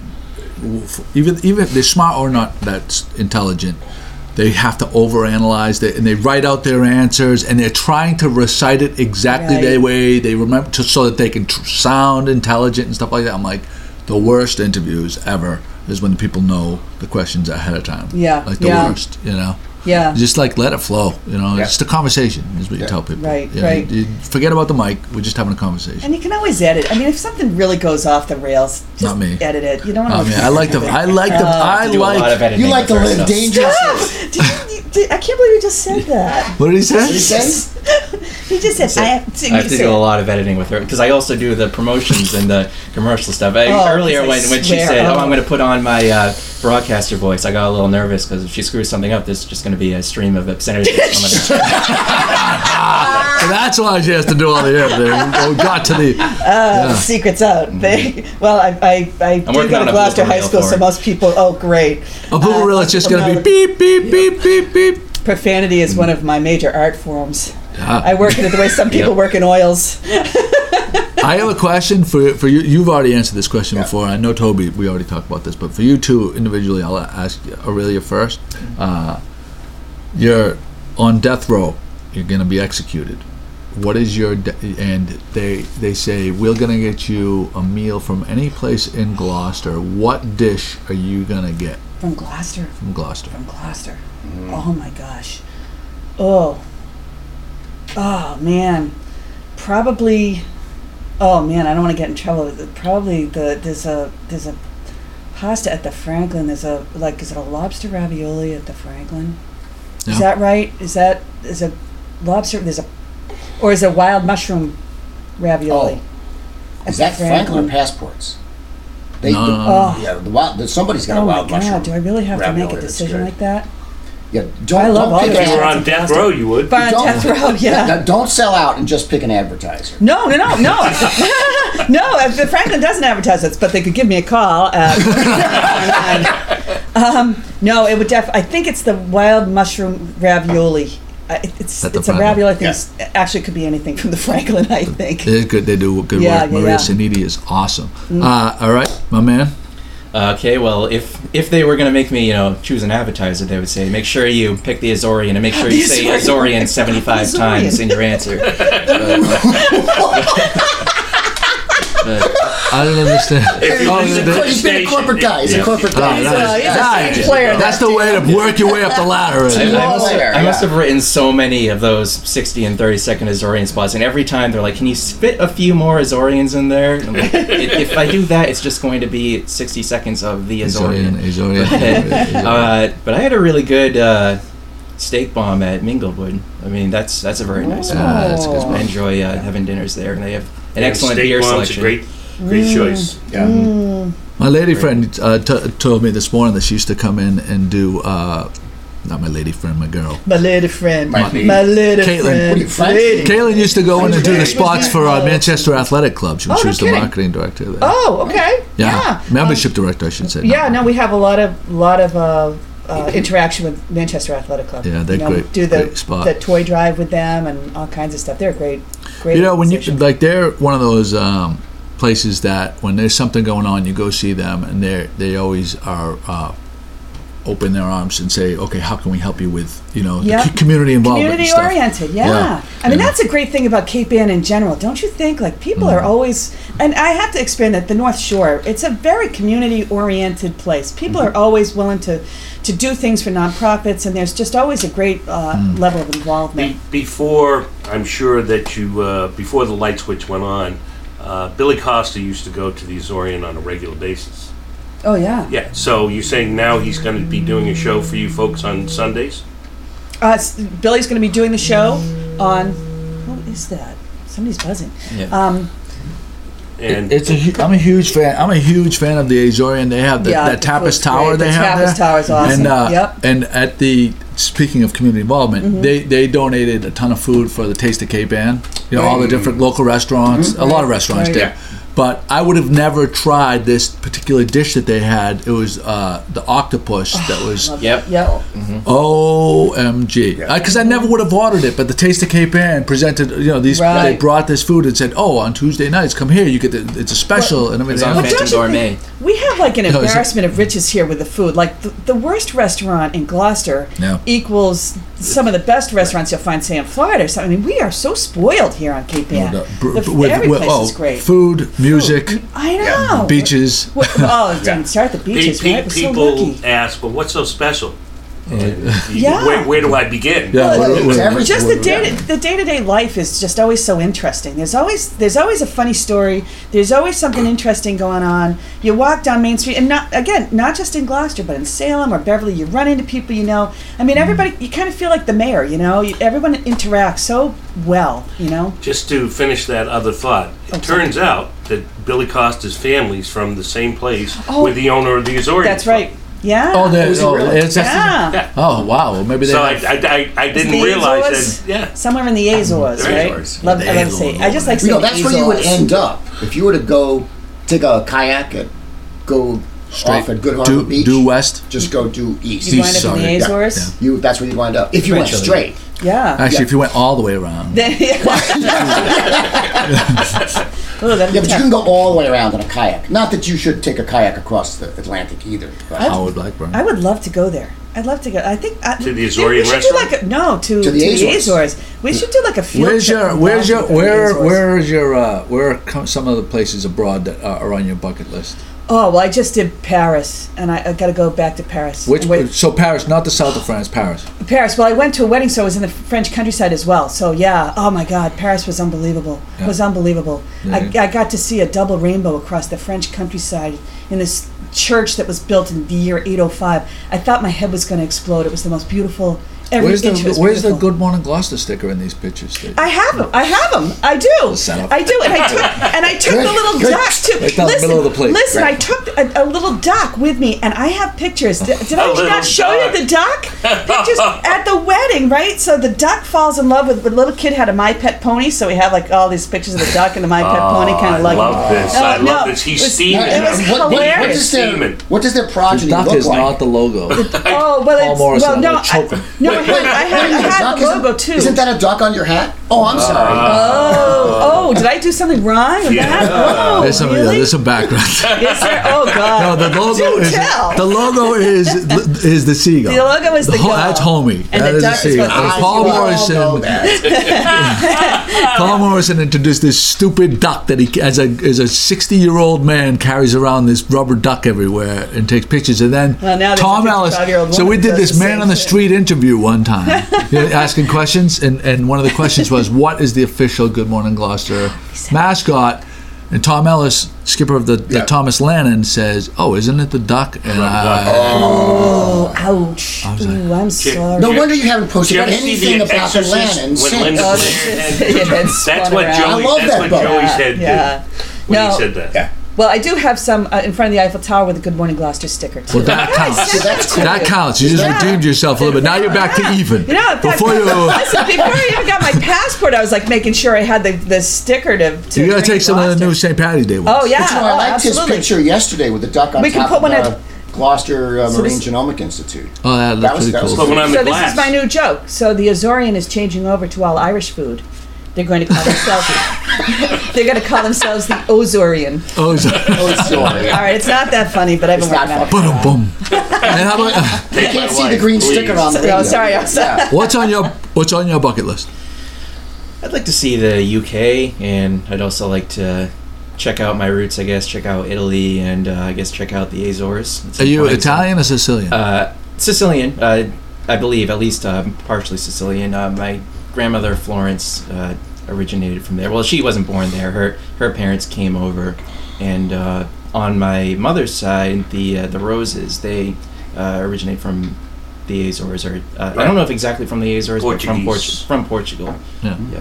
even if they're smart or not that's intelligent, they have to overanalyze it, and they write out their answers, and they're trying to recite it exactly the way they remember, so that they can sound intelligent and stuff like that. I'm like, the worst interviews ever is when people know the questions ahead of time. Yeah. Like the worst, Yeah. Just like let it flow, It's just a conversation is what you tell people. Right, right. You forget about the mic. We're just having a conversation. And you can always edit. I mean, if something really goes off the rails, just not me. Edit it. You don't want to. I like them. I like them. You like to live dangerously. I can't believe you just said that. What did he say? What did he say? He just said, I have to do a lot of editing with her because I also do the promotions and the commercial stuff. Earlier when she said, I'm going to put on my broadcaster voice, I got a little nervous because if she screws something up, there's just going to be a stream of obscenities coming So that's why she has to do all the editing. We got to the secret's out. I did go to Gloucester High School, so most people, great. A blooper reel is just going to be beep, beep, beep, beep, beep. Profanity is one of my major art forms. Yeah. I work in it the way some people work in oils. I have a question for you. You've already answered this question before. I know, Toby, we already talked about this, but for you two individually, I'll ask Aurelia first. You're on death row. You're going to be executed. What is your... and they say, we're going to get you a meal from any place in Gloucester. What dish are you going to get? From Gloucester? From Gloucester. From Gloucester. Oh, my gosh. Oh, man. Probably... Oh, man, I don't want to get in trouble. Probably there's a pasta at the Franklin. Is it a lobster ravioli at the Franklin? Yeah. Is that right? Is a lobster, or is it wild mushroom ravioli? Oh. Is that Franklin or Passports? Somebody's got a wild mushroom. Do I really have to make a decision like that? Yeah, if you were on death row, you would. On death row, yeah. Don't sell out and just pick an advertiser. No. No, the Franklin doesn't advertise it, but they could give me a call. No, it would I think it's the wild mushroom ravioli. It's a ravioli thing. Yeah. Actually, it could be anything from the Franklin, I think. They're good. They do good work. Maria Saniti is awesome. All right, my man. Okay, well, if they were going to make me, choose an advertiser, they would say, make sure you pick the Azorian and make sure you say Azorian 75 times in your answer. I don't understand. He's been a corporate guy. He's a corporate guy. That's the way to work your way up the ladder. I must have written so many of those 60 and 30-second Azorian spots, and every time they're like, can you fit a few more Azorians in there? And I'm like, if I do that, it's just going to be 60 seconds of the Azorian. But I had a really good steak bomb at Minglewood. I mean, that's a very nice one. That's good. I enjoy having dinners there, and they have an excellent beer selection. Great choice. Yeah. My lady friend told me this morning that she used to come in and do. Not my lady friend, my girl. My lady friend. My lady Caitlin. friend. Caitlin used to go in and do the spots for Manchester Athletic Club. She was the marketing director there. Oh, okay. Yeah. Membership director, I should say. Yeah, no, we have a lot of interaction with Manchester Athletic Club. Yeah, they're great. Do great spot. the toy drive with them and all kinds of stuff. They're great. When they're one of those places that when there's something going on, you go see them, and they always are open their arms and say, okay, how can we help you with the community involvement? Community oriented, yeah. I mean, that's a great thing about Cape Ann in general, don't you think? Like people are always, and I have to expand that the North Shore, it's a very community oriented place. People are always willing to do things for nonprofits, and there's just always a great level of involvement. Before, I'm sure that before the light switch went on, Billy Costa used to go to the Azorian on a regular basis. Oh, yeah. Yeah, so you're saying now he's going to be doing a show for you folks on Sundays? Billy's going to be doing the show on, what is that? Somebody's buzzing. Yeah. And I'm a huge fan. I'm a huge fan of the Azorian. They have that Tapas Tower they have there. Tapas Tower is awesome. And and at speaking of community involvement, they donated a ton of food for the Taste of Cape Ann. All the different local restaurants. A lot of restaurants did. Yeah. But I would have never tried this particular dish that they had. It was the octopus that was. Yep. OMG! Because I never would have ordered it, but the Taste of Cape Ann presented. These they brought this food and said, "Oh, on Tuesday nights, come here. You get it's a special and everything." It's on Phantom Gourmet. We have like an embarrassment of riches here with the food. Like the worst restaurant in Gloucester equals some of the best restaurants you'll find, say, in Florida or something. I mean, we are so spoiled here on Cape Ann. Every place is great. Food, music. I know. Beaches. Don't start the beaches, right? We're people so lucky. ask, well, what's so special? Yeah. Where do I begin? Just the day-to-day life is just always so interesting. There's always a funny story. There's always something interesting going on. You walk down Main Street, and not just in Gloucester, but in Salem or Beverly, you run into people you know. I mean, everybody. You kind of feel like the mayor. Everyone interacts so well. Just to finish that other thought, it turns out that Billy Costa's family's from the same place with the owner of the Azorian. That's right. Yeah. Oh, wow. Well, maybe they. So I didn't realize that. Yeah. Somewhere in the Azores, right? Azores. Love to say. I just like saying that's Azores. where you would end up if you were to go take a kayak and go straight off at Good Harbor Beach. Due west. Just go due east. You wind up in the Azores. Yeah. That's where you wind up if you went straight. Yeah. Actually, if you went all the way around. But you can go all the way around in a kayak. Not that you should take a kayak across the Atlantic either. Howard Blackburn. I would love to go there. I'd love to go. I think to the Azorian restaurant. To the Azores. We should do like a field trip. Where are some of the places abroad that are on your bucket list? Oh, well, I just did Paris, and I got to go back to Paris. So Paris, not the south of France, Paris. Paris. Well, I went to a wedding, so I was in the French countryside as well. So, yeah. Oh, my God. Paris was unbelievable. Yeah. It was unbelievable. Yeah. I got to see a double rainbow across the French countryside in this church that was built in the year 805. I thought my head was going to explode. It was the most beautiful. Where's the Good Morning Gloucester sticker in these pictures? I have them. I do. I do. And I took the little duck too. Listen, I took a little duck with me, and I have pictures. Did I not show you the duck? Pictures at the wedding, right? So the duck falls in love with the little kid had a My Pet Pony, so we have like all these pictures of the duck and the My Pet Pony, kind of like. I love this. He's steaming. It was hilarious. What does their progeny look like? The duck is not the logo. Paul Morrison. I had the logo too. Isn't that a duck on your hat? Oh, I'm sorry. Did I do something wrong with that? Oh, really? There's some background. Is there? Oh God. No, the logo is the seagull. The logo is the gull. That's homie. And that the duck is Paul Morrison. Paul Morrison introduced this stupid duck that he, as a 60-year-old man, carries around this rubber duck everywhere and takes pictures. And then Tom Ellis. So we did this man on the street interview one time, asking questions, and one of the questions was, "What is the official Good Morning Gloucester mascot?" And Tom Ellis, skipper of the Thomas Lannon, says, "Oh, isn't it the duck?" And ouch! I'm sorry. No wonder you haven't posted anything about the Lannon since. That's what Joey said when he said that. Yeah. Well, I do have some in front of the Eiffel Tower with a Good Morning Gloucester sticker, too. Well, that counts. That counts. You just redeemed yourself a little bit. Now you're back to even. Listen, before I even got my passport, I was like making sure I had the sticker to you got to take some of the new St. Patty's Day ones. Oh, yeah. But, I liked his picture yesterday with the duck on top of the Gloucester Marine Genomic Institute. Oh, that was pretty cool. So this is my new joke. So the Azorian is changing over to all Irish food. They're going to call themselves. They're going to call themselves the Ozorian. Ozorian. All right, it's not that funny, but I've been working on it. Boom. And how about? You can't see the green sticker on the radio. Oh, sorry. What's on your bucket list? I'd like to see the UK, and I'd also like to check out my roots. I guess check out Italy, and I guess check out the Azores. Are you Italian or Sicilian? Sicilian, I believe. At least partially Sicilian. My grandmother Florence originated from there. Well, she wasn't born there. Her parents came over, and on my mother's side, the Roses, they originate from the Azores, or I don't know if exactly from the Azores, but from Portugal. Yeah. Yep.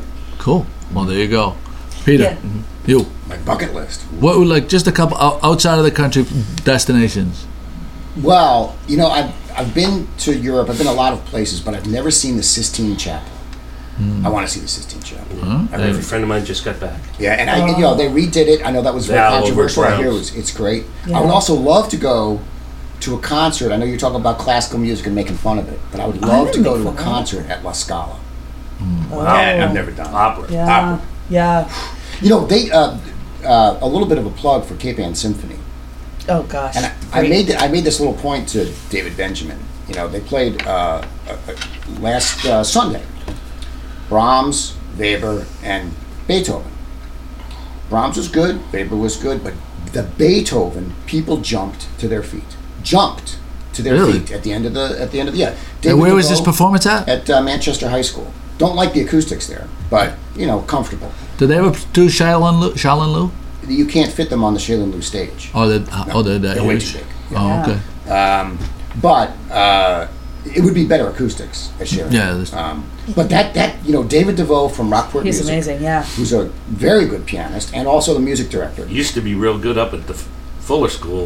Cool. Well, there you go. Peter, Yeah. you. My bucket list. What would like just a couple outside of the country destinations? Well, I've been to Europe. I've been a lot of places, but I've never seen the Sistine Chapel. I want to see the Sistine Chapel. A friend of mine just got back. Yeah, and they redid it. I know that was very controversial. I hear it's great. Yeah. I would also love to go to a concert. I know you're talking about classical music and making fun of it, but I would love to go to a concert at La Scala. Yeah, I've never done Opera. Yeah. Opera. Yeah. They a little bit of a plug for Cape Ann Symphony. Oh gosh. And I made this little point to David Benjamin. They played last Sunday. Brahms, Weber, and Beethoven. Brahms was good, Weber was good, but the Beethoven people jumped to their feet. Feet at the end of the year. And where was this performance at? At Manchester High School. Don't like the acoustics there, but comfortable. Did they ever do Shaolin Lu? You can't fit them on the Shaolin Lu stage. They're that They're way huge. too big. Oh, okay. But it would be better acoustics at Sharon. Yeah. But that David DeVoe from Rockport He's Music, amazing, yeah. who's a very good pianist and also the music director. He used to be real good up at the Fuller School.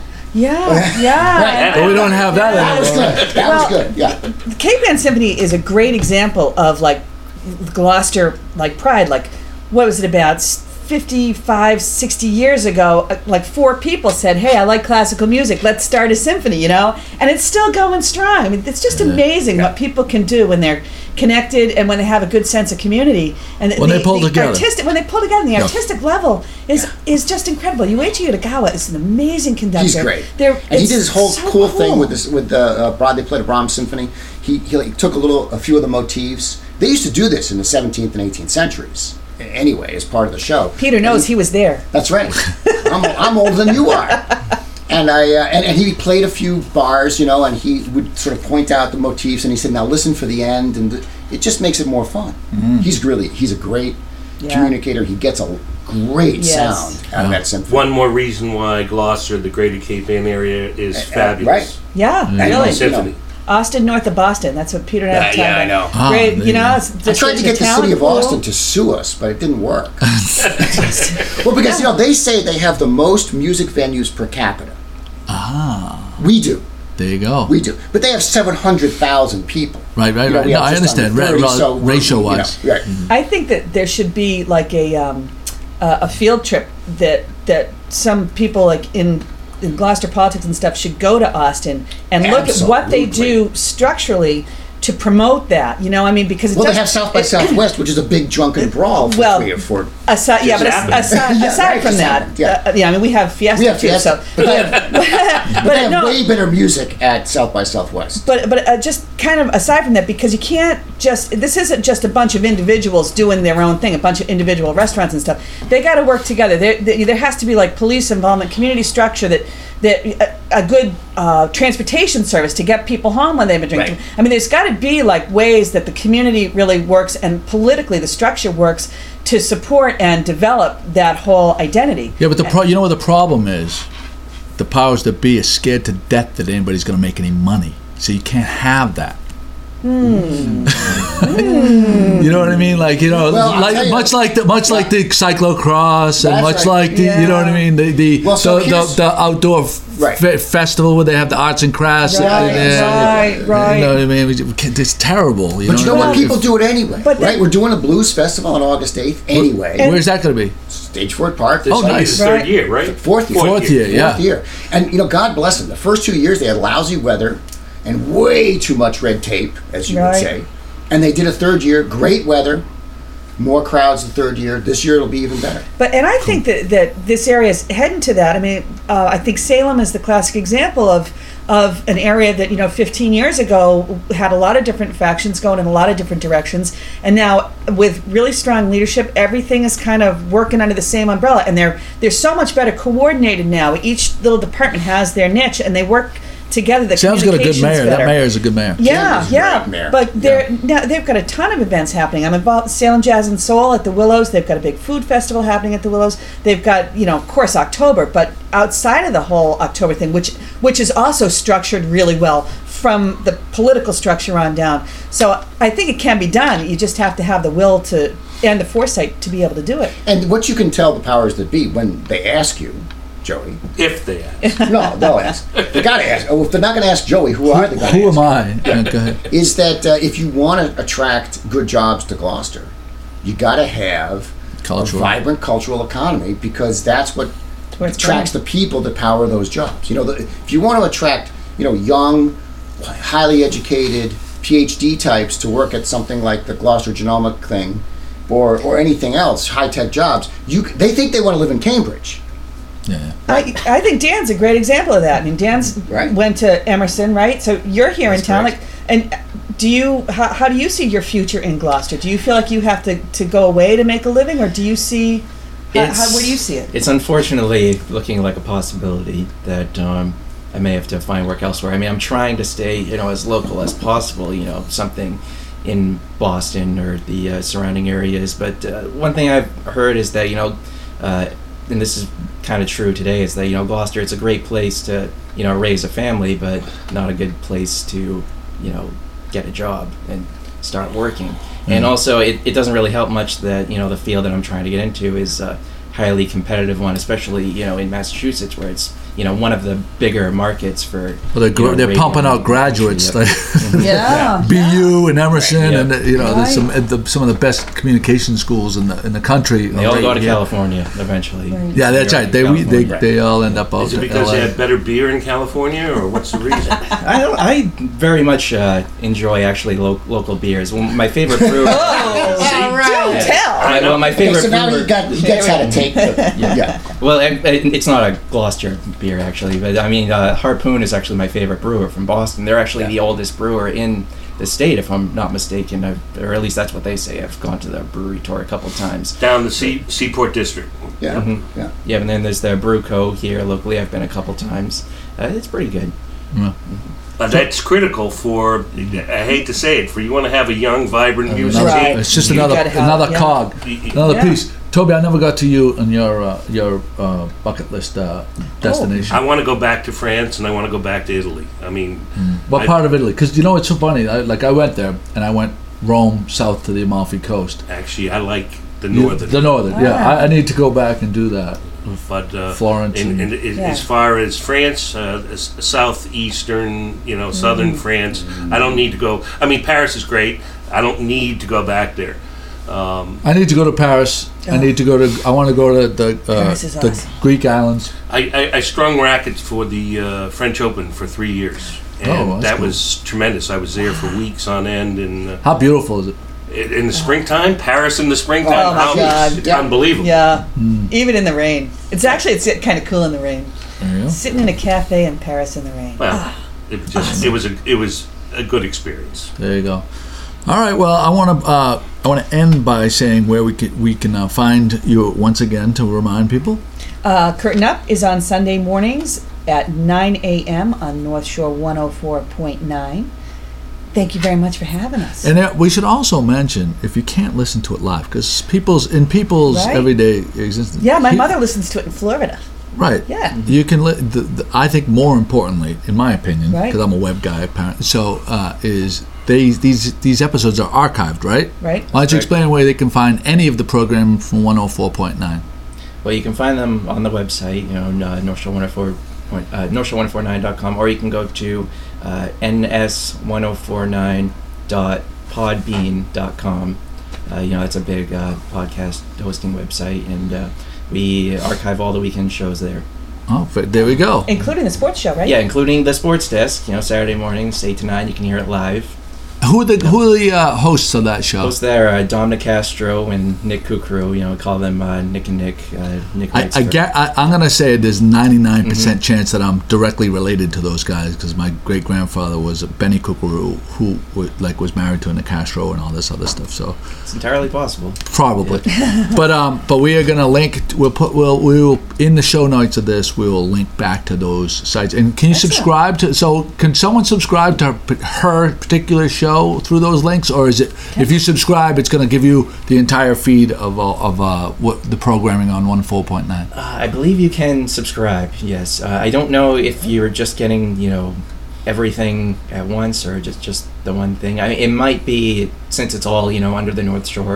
Yeah. But we don't have that anymore. That was good. Yeah. The Cape Ann Symphony is a great example of like Gloucester pride. Like, what was it about 55, 60 years ago? Like 4 people said, "Hey, I like classical music. Let's start a symphony," and it's still going strong. I mean, it's just amazing what people can do when they're connected and when they have a good sense of community. And when they pull together, the artistic level is just incredible. Yuichi Utagawa is an amazing conductor. He's great. And he did this whole cool thing with the they played a Brahms symphony. He took a few of the motifs. They used to do this in the 17th and 18th centuries. Anyway, as part of the show. Peter knows he was there. That's right. I'm older than you are. And and he played a few bars, and he would sort of point out the motifs, and he said, "Now listen for the end," and it just makes it more fun. He's a great communicator. He gets a great sound out of that symphony. One more reason why Gloucester, the greater Cape Ann area, is fabulous. Right. Yeah, really. Symphony. Austin, north of Boston. That's what Peter and I were talking about. I know. Great, I tried to get the city of Austin to sue us, but it didn't work. Well, because they say they have the most music venues per capita. We do. There you go. We do, but they have 700,000 people. Right. No, I understand. Ratio-wise. Right. I think that there should be like a field trip that some people like in Gloucester politics and stuff should go to Austin and look at what they do structurally to promote that, because they have South by Southwest, which is a big drunken brawl for 3 or 4. Aside from that, we have Fiesta too. So, but they have way better music at South by Southwest. But just kind of aside from that, because you can't this isn't just a bunch of individuals doing their own thing, a bunch of individual restaurants and stuff. They got to work together. There has to be like police involvement, community structure, that a good transportation service to get people home when they've been drinking. Right. I mean, there's got to be like ways that the community really works and politically the structure works to support and develop that whole identity. Yeah, but what the problem is? The powers that be are scared to death that anybody's going to make any money. So you can't have that. You know what I mean? Like much like the cyclocross and like the you know what I mean? The outdoor festival where they have the arts and crafts. Right. You know what I mean? It's terrible. But you know what? People do it anyway, right? We're doing a blues festival on August 8th anyway. Where's that going to be? Stage Fort Park. Nice. Third year, right? Fourth year. And God bless them. The first 2 years they had lousy weather and way too much red tape, as you would say. And they did a third year, great weather, more crowds the third year. This year it'll be even better. I think that this area is heading to that. I mean, I think Salem is the classic example of an area that 15 years ago had a lot of different factions going in a lot of different directions, and now with really strong leadership, everything is kind of working under the same umbrella, and they're so much better coordinated now. Each little department has their niche, and they work together. Salem's got a good mayor. That mayor is a good mayor. Yeah. But now they've got a ton of events happening. I'm involved in Salem Jazz and Soul at the Willows. They've got a big food festival happening at the Willows. They've got, of course, October, but outside of the whole October thing, which is also structured really well from the political structure on down. So I think it can be done. You just have to have the will to and the foresight to be able to do it. And what you can tell the powers that be when they ask you, Joey. If they ask. No, they'll ask. They got to ask. Oh, if they're not going to ask Joey, who are they going to ask? Who am I? Yeah, go ahead. Is that if you want to attract good jobs to Gloucester, you got to have a vibrant cultural economy, because that's what attracts the people that power those jobs. If you want to attract, young, highly educated PhD types to work at something like the Gloucester Genomic thing, or anything else, high-tech jobs, they think they want to live in Cambridge. Yeah. I think Dan's a great example of that. I mean, Dan's went to Emerson, right? So you're here in town. Correct. And how do you see your future in Gloucester? Do you feel like you have to go away to make a living, or do you see, where do you see it? It's unfortunately looking like a possibility that I may have to find work elsewhere. I mean, I'm trying to stay, as local as possible, something in Boston or the surrounding areas. But one thing I've heard is that, and this is kind of true today, is that, Gloucester, it's a great place to, raise a family, but not a good place to, get a job and start working. Mm-hmm. And also, it doesn't really help much that, the field that I'm trying to get into is a highly competitive one, especially, in Massachusetts, where it's, one of the bigger markets for. Well, they're pumping out graduates, like BU and Emerson, and there's some of the best communication schools in the country. They all go to California eventually. Right. Yeah, that's right. They all end up out. Is it because they have better beer in California, or what's the reason? I very much enjoy actually local beers. Well, my favorite brewer. Don't tell. My favorite. So now he gets how to take the. Well, it's not a Gloucester beer actually, but I mean, Harpoon is actually my favorite brewer from Boston. They're actually the oldest brewer in the state, if I'm not mistaken, or at least that's what they say. I've gone to the brewery tour a couple times. Down the Seaport District. Yeah. Mm-hmm. Yeah, and then there's the Brew Co. here locally. I've been a couple times. It's pretty good. Yeah. That's critical for, I hate to say it, for you want to have a young, vibrant music scene. It's just another cog, another piece. Toby, I never got to you on your bucket list destination. I want to go back to France, and I want to go back to Italy. I mean, what part of Italy? Because it's so funny. I went there, and I went Rome south to the Amalfi Coast. Actually, I like the northern. The northern, I need to go back and do that. But Florence, as far as France, southeastern, southern France, I don't need to go. I mean, Paris is great. I don't need to go back there. I need to go to Paris. I want to go to the Greek islands. I strung rackets for the French Open for 3 years, and that was tremendous. I was there for weeks on end. And how beautiful is it? In the springtime, Paris in the springtime, oh my God. It's unbelievable. Yeah, even in the rain. It's kind of cool in the rain. Sitting in a cafe in Paris in the rain. Well, it was a good experience. There you go. All right. Well, I want to end by saying where we can find you once again to remind people. Curtain Up is on Sunday mornings at 9 a.m. on North Shore 104.9. Thank you very much for having us. And we should also mention, if you can't listen to it live, because people's everyday existence. Yeah, my mother listens to it in Florida. Right. Yeah. You can. I think more importantly, in my opinion, because I'm a web guy, apparently. So is these episodes are archived, right? Right. Why don't you explain where they can find any of the program from 104.9? Well, you can find them on the website, North Shore 104.9.com, or you can go to ns1049.podbean.com. It's a big podcast hosting website, and we archive all the weekend shows there. Oh, there we go. Including the sports show, right? Yeah, including the sports desk. Saturday mornings, 8 to 9. You can hear it live. Who are the hosts of that show? Hosts there are Dom Nicastro and Nick Kukru. We call them Nick and Nick. I'm going to say there's 99% chance that I'm directly related to those guys, because my great grandfather was Benny Kukru, who was married to a Nicastro and all this other stuff. So it's entirely possible. Probably, but we are going to link. We will in the show notes of this. We will link back to those sites. And can you subscribe to? So can someone subscribe to her particular show through those links, or is it if you subscribe, it's going to give you the entire feed of what the programming on 104.9? I believe you can subscribe. Yes, I don't know if you're just getting everything at once or just the one thing. I mean, it might be, since it's all under the North Shore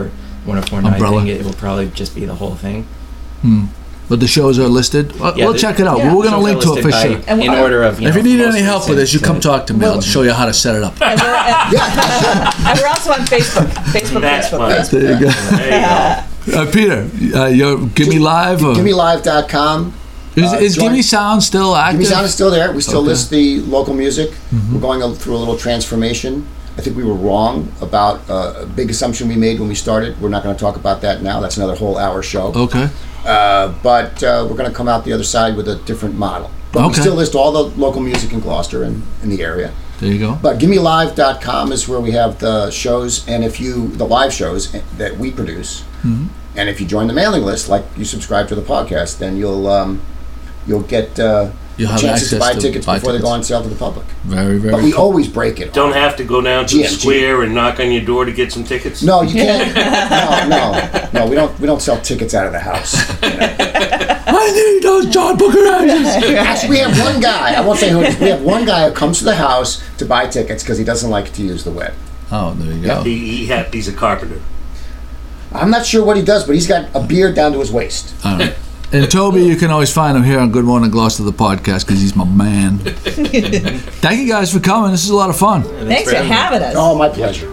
1049 umbrella. thing, it will probably just be the whole thing. But the shows are listed. We'll check it out. yeah. We're going to link to it for sure. In order of, If you need any help with this, you come talk to me. I'll show you how to set it up. And we're also on Facebook. That's Facebook. fine. There you go. There you go. Peter, you're Gimme Live? Or? GimmeLive.com. Is Gimme Sound still active? Gimme Sound is still there. We still Okay. list the local music. We're going through a little transformation. I think we were wrong about a big assumption we made when we started. We're not going to talk about that now. That's another whole hour show. Okay. But we're going to come out the other side with a different model. But we still list all the local music in Gloucester and in the area. There you go. But GimmeLive.com is where we have the shows, and the live shows that we produce. And if you join the mailing list, like you subscribe to the podcast, then you'll get You'll have chances to access buy to tickets buy before they tickets. go on sale to the public. Very, very But we cool. always break it. Don't have to go down to the GMG. square and knock on your door to get some tickets. No, you can't. No. We don't sell tickets out of the house. I need those John Booker Ashes. Actually, we have one guy. I won't say who it is. We have one guy who comes to the house to buy tickets because he doesn't like to use the web. Oh, there you go. He's a carpenter. I'm not sure what he does, but he's got a beard down to his waist. All right. And Toby, you can always find him here on Good Morning Gloucester, the podcast, because he's my man. Thank you guys for coming. This is a lot of fun. Thanks for having us. Oh, my pleasure.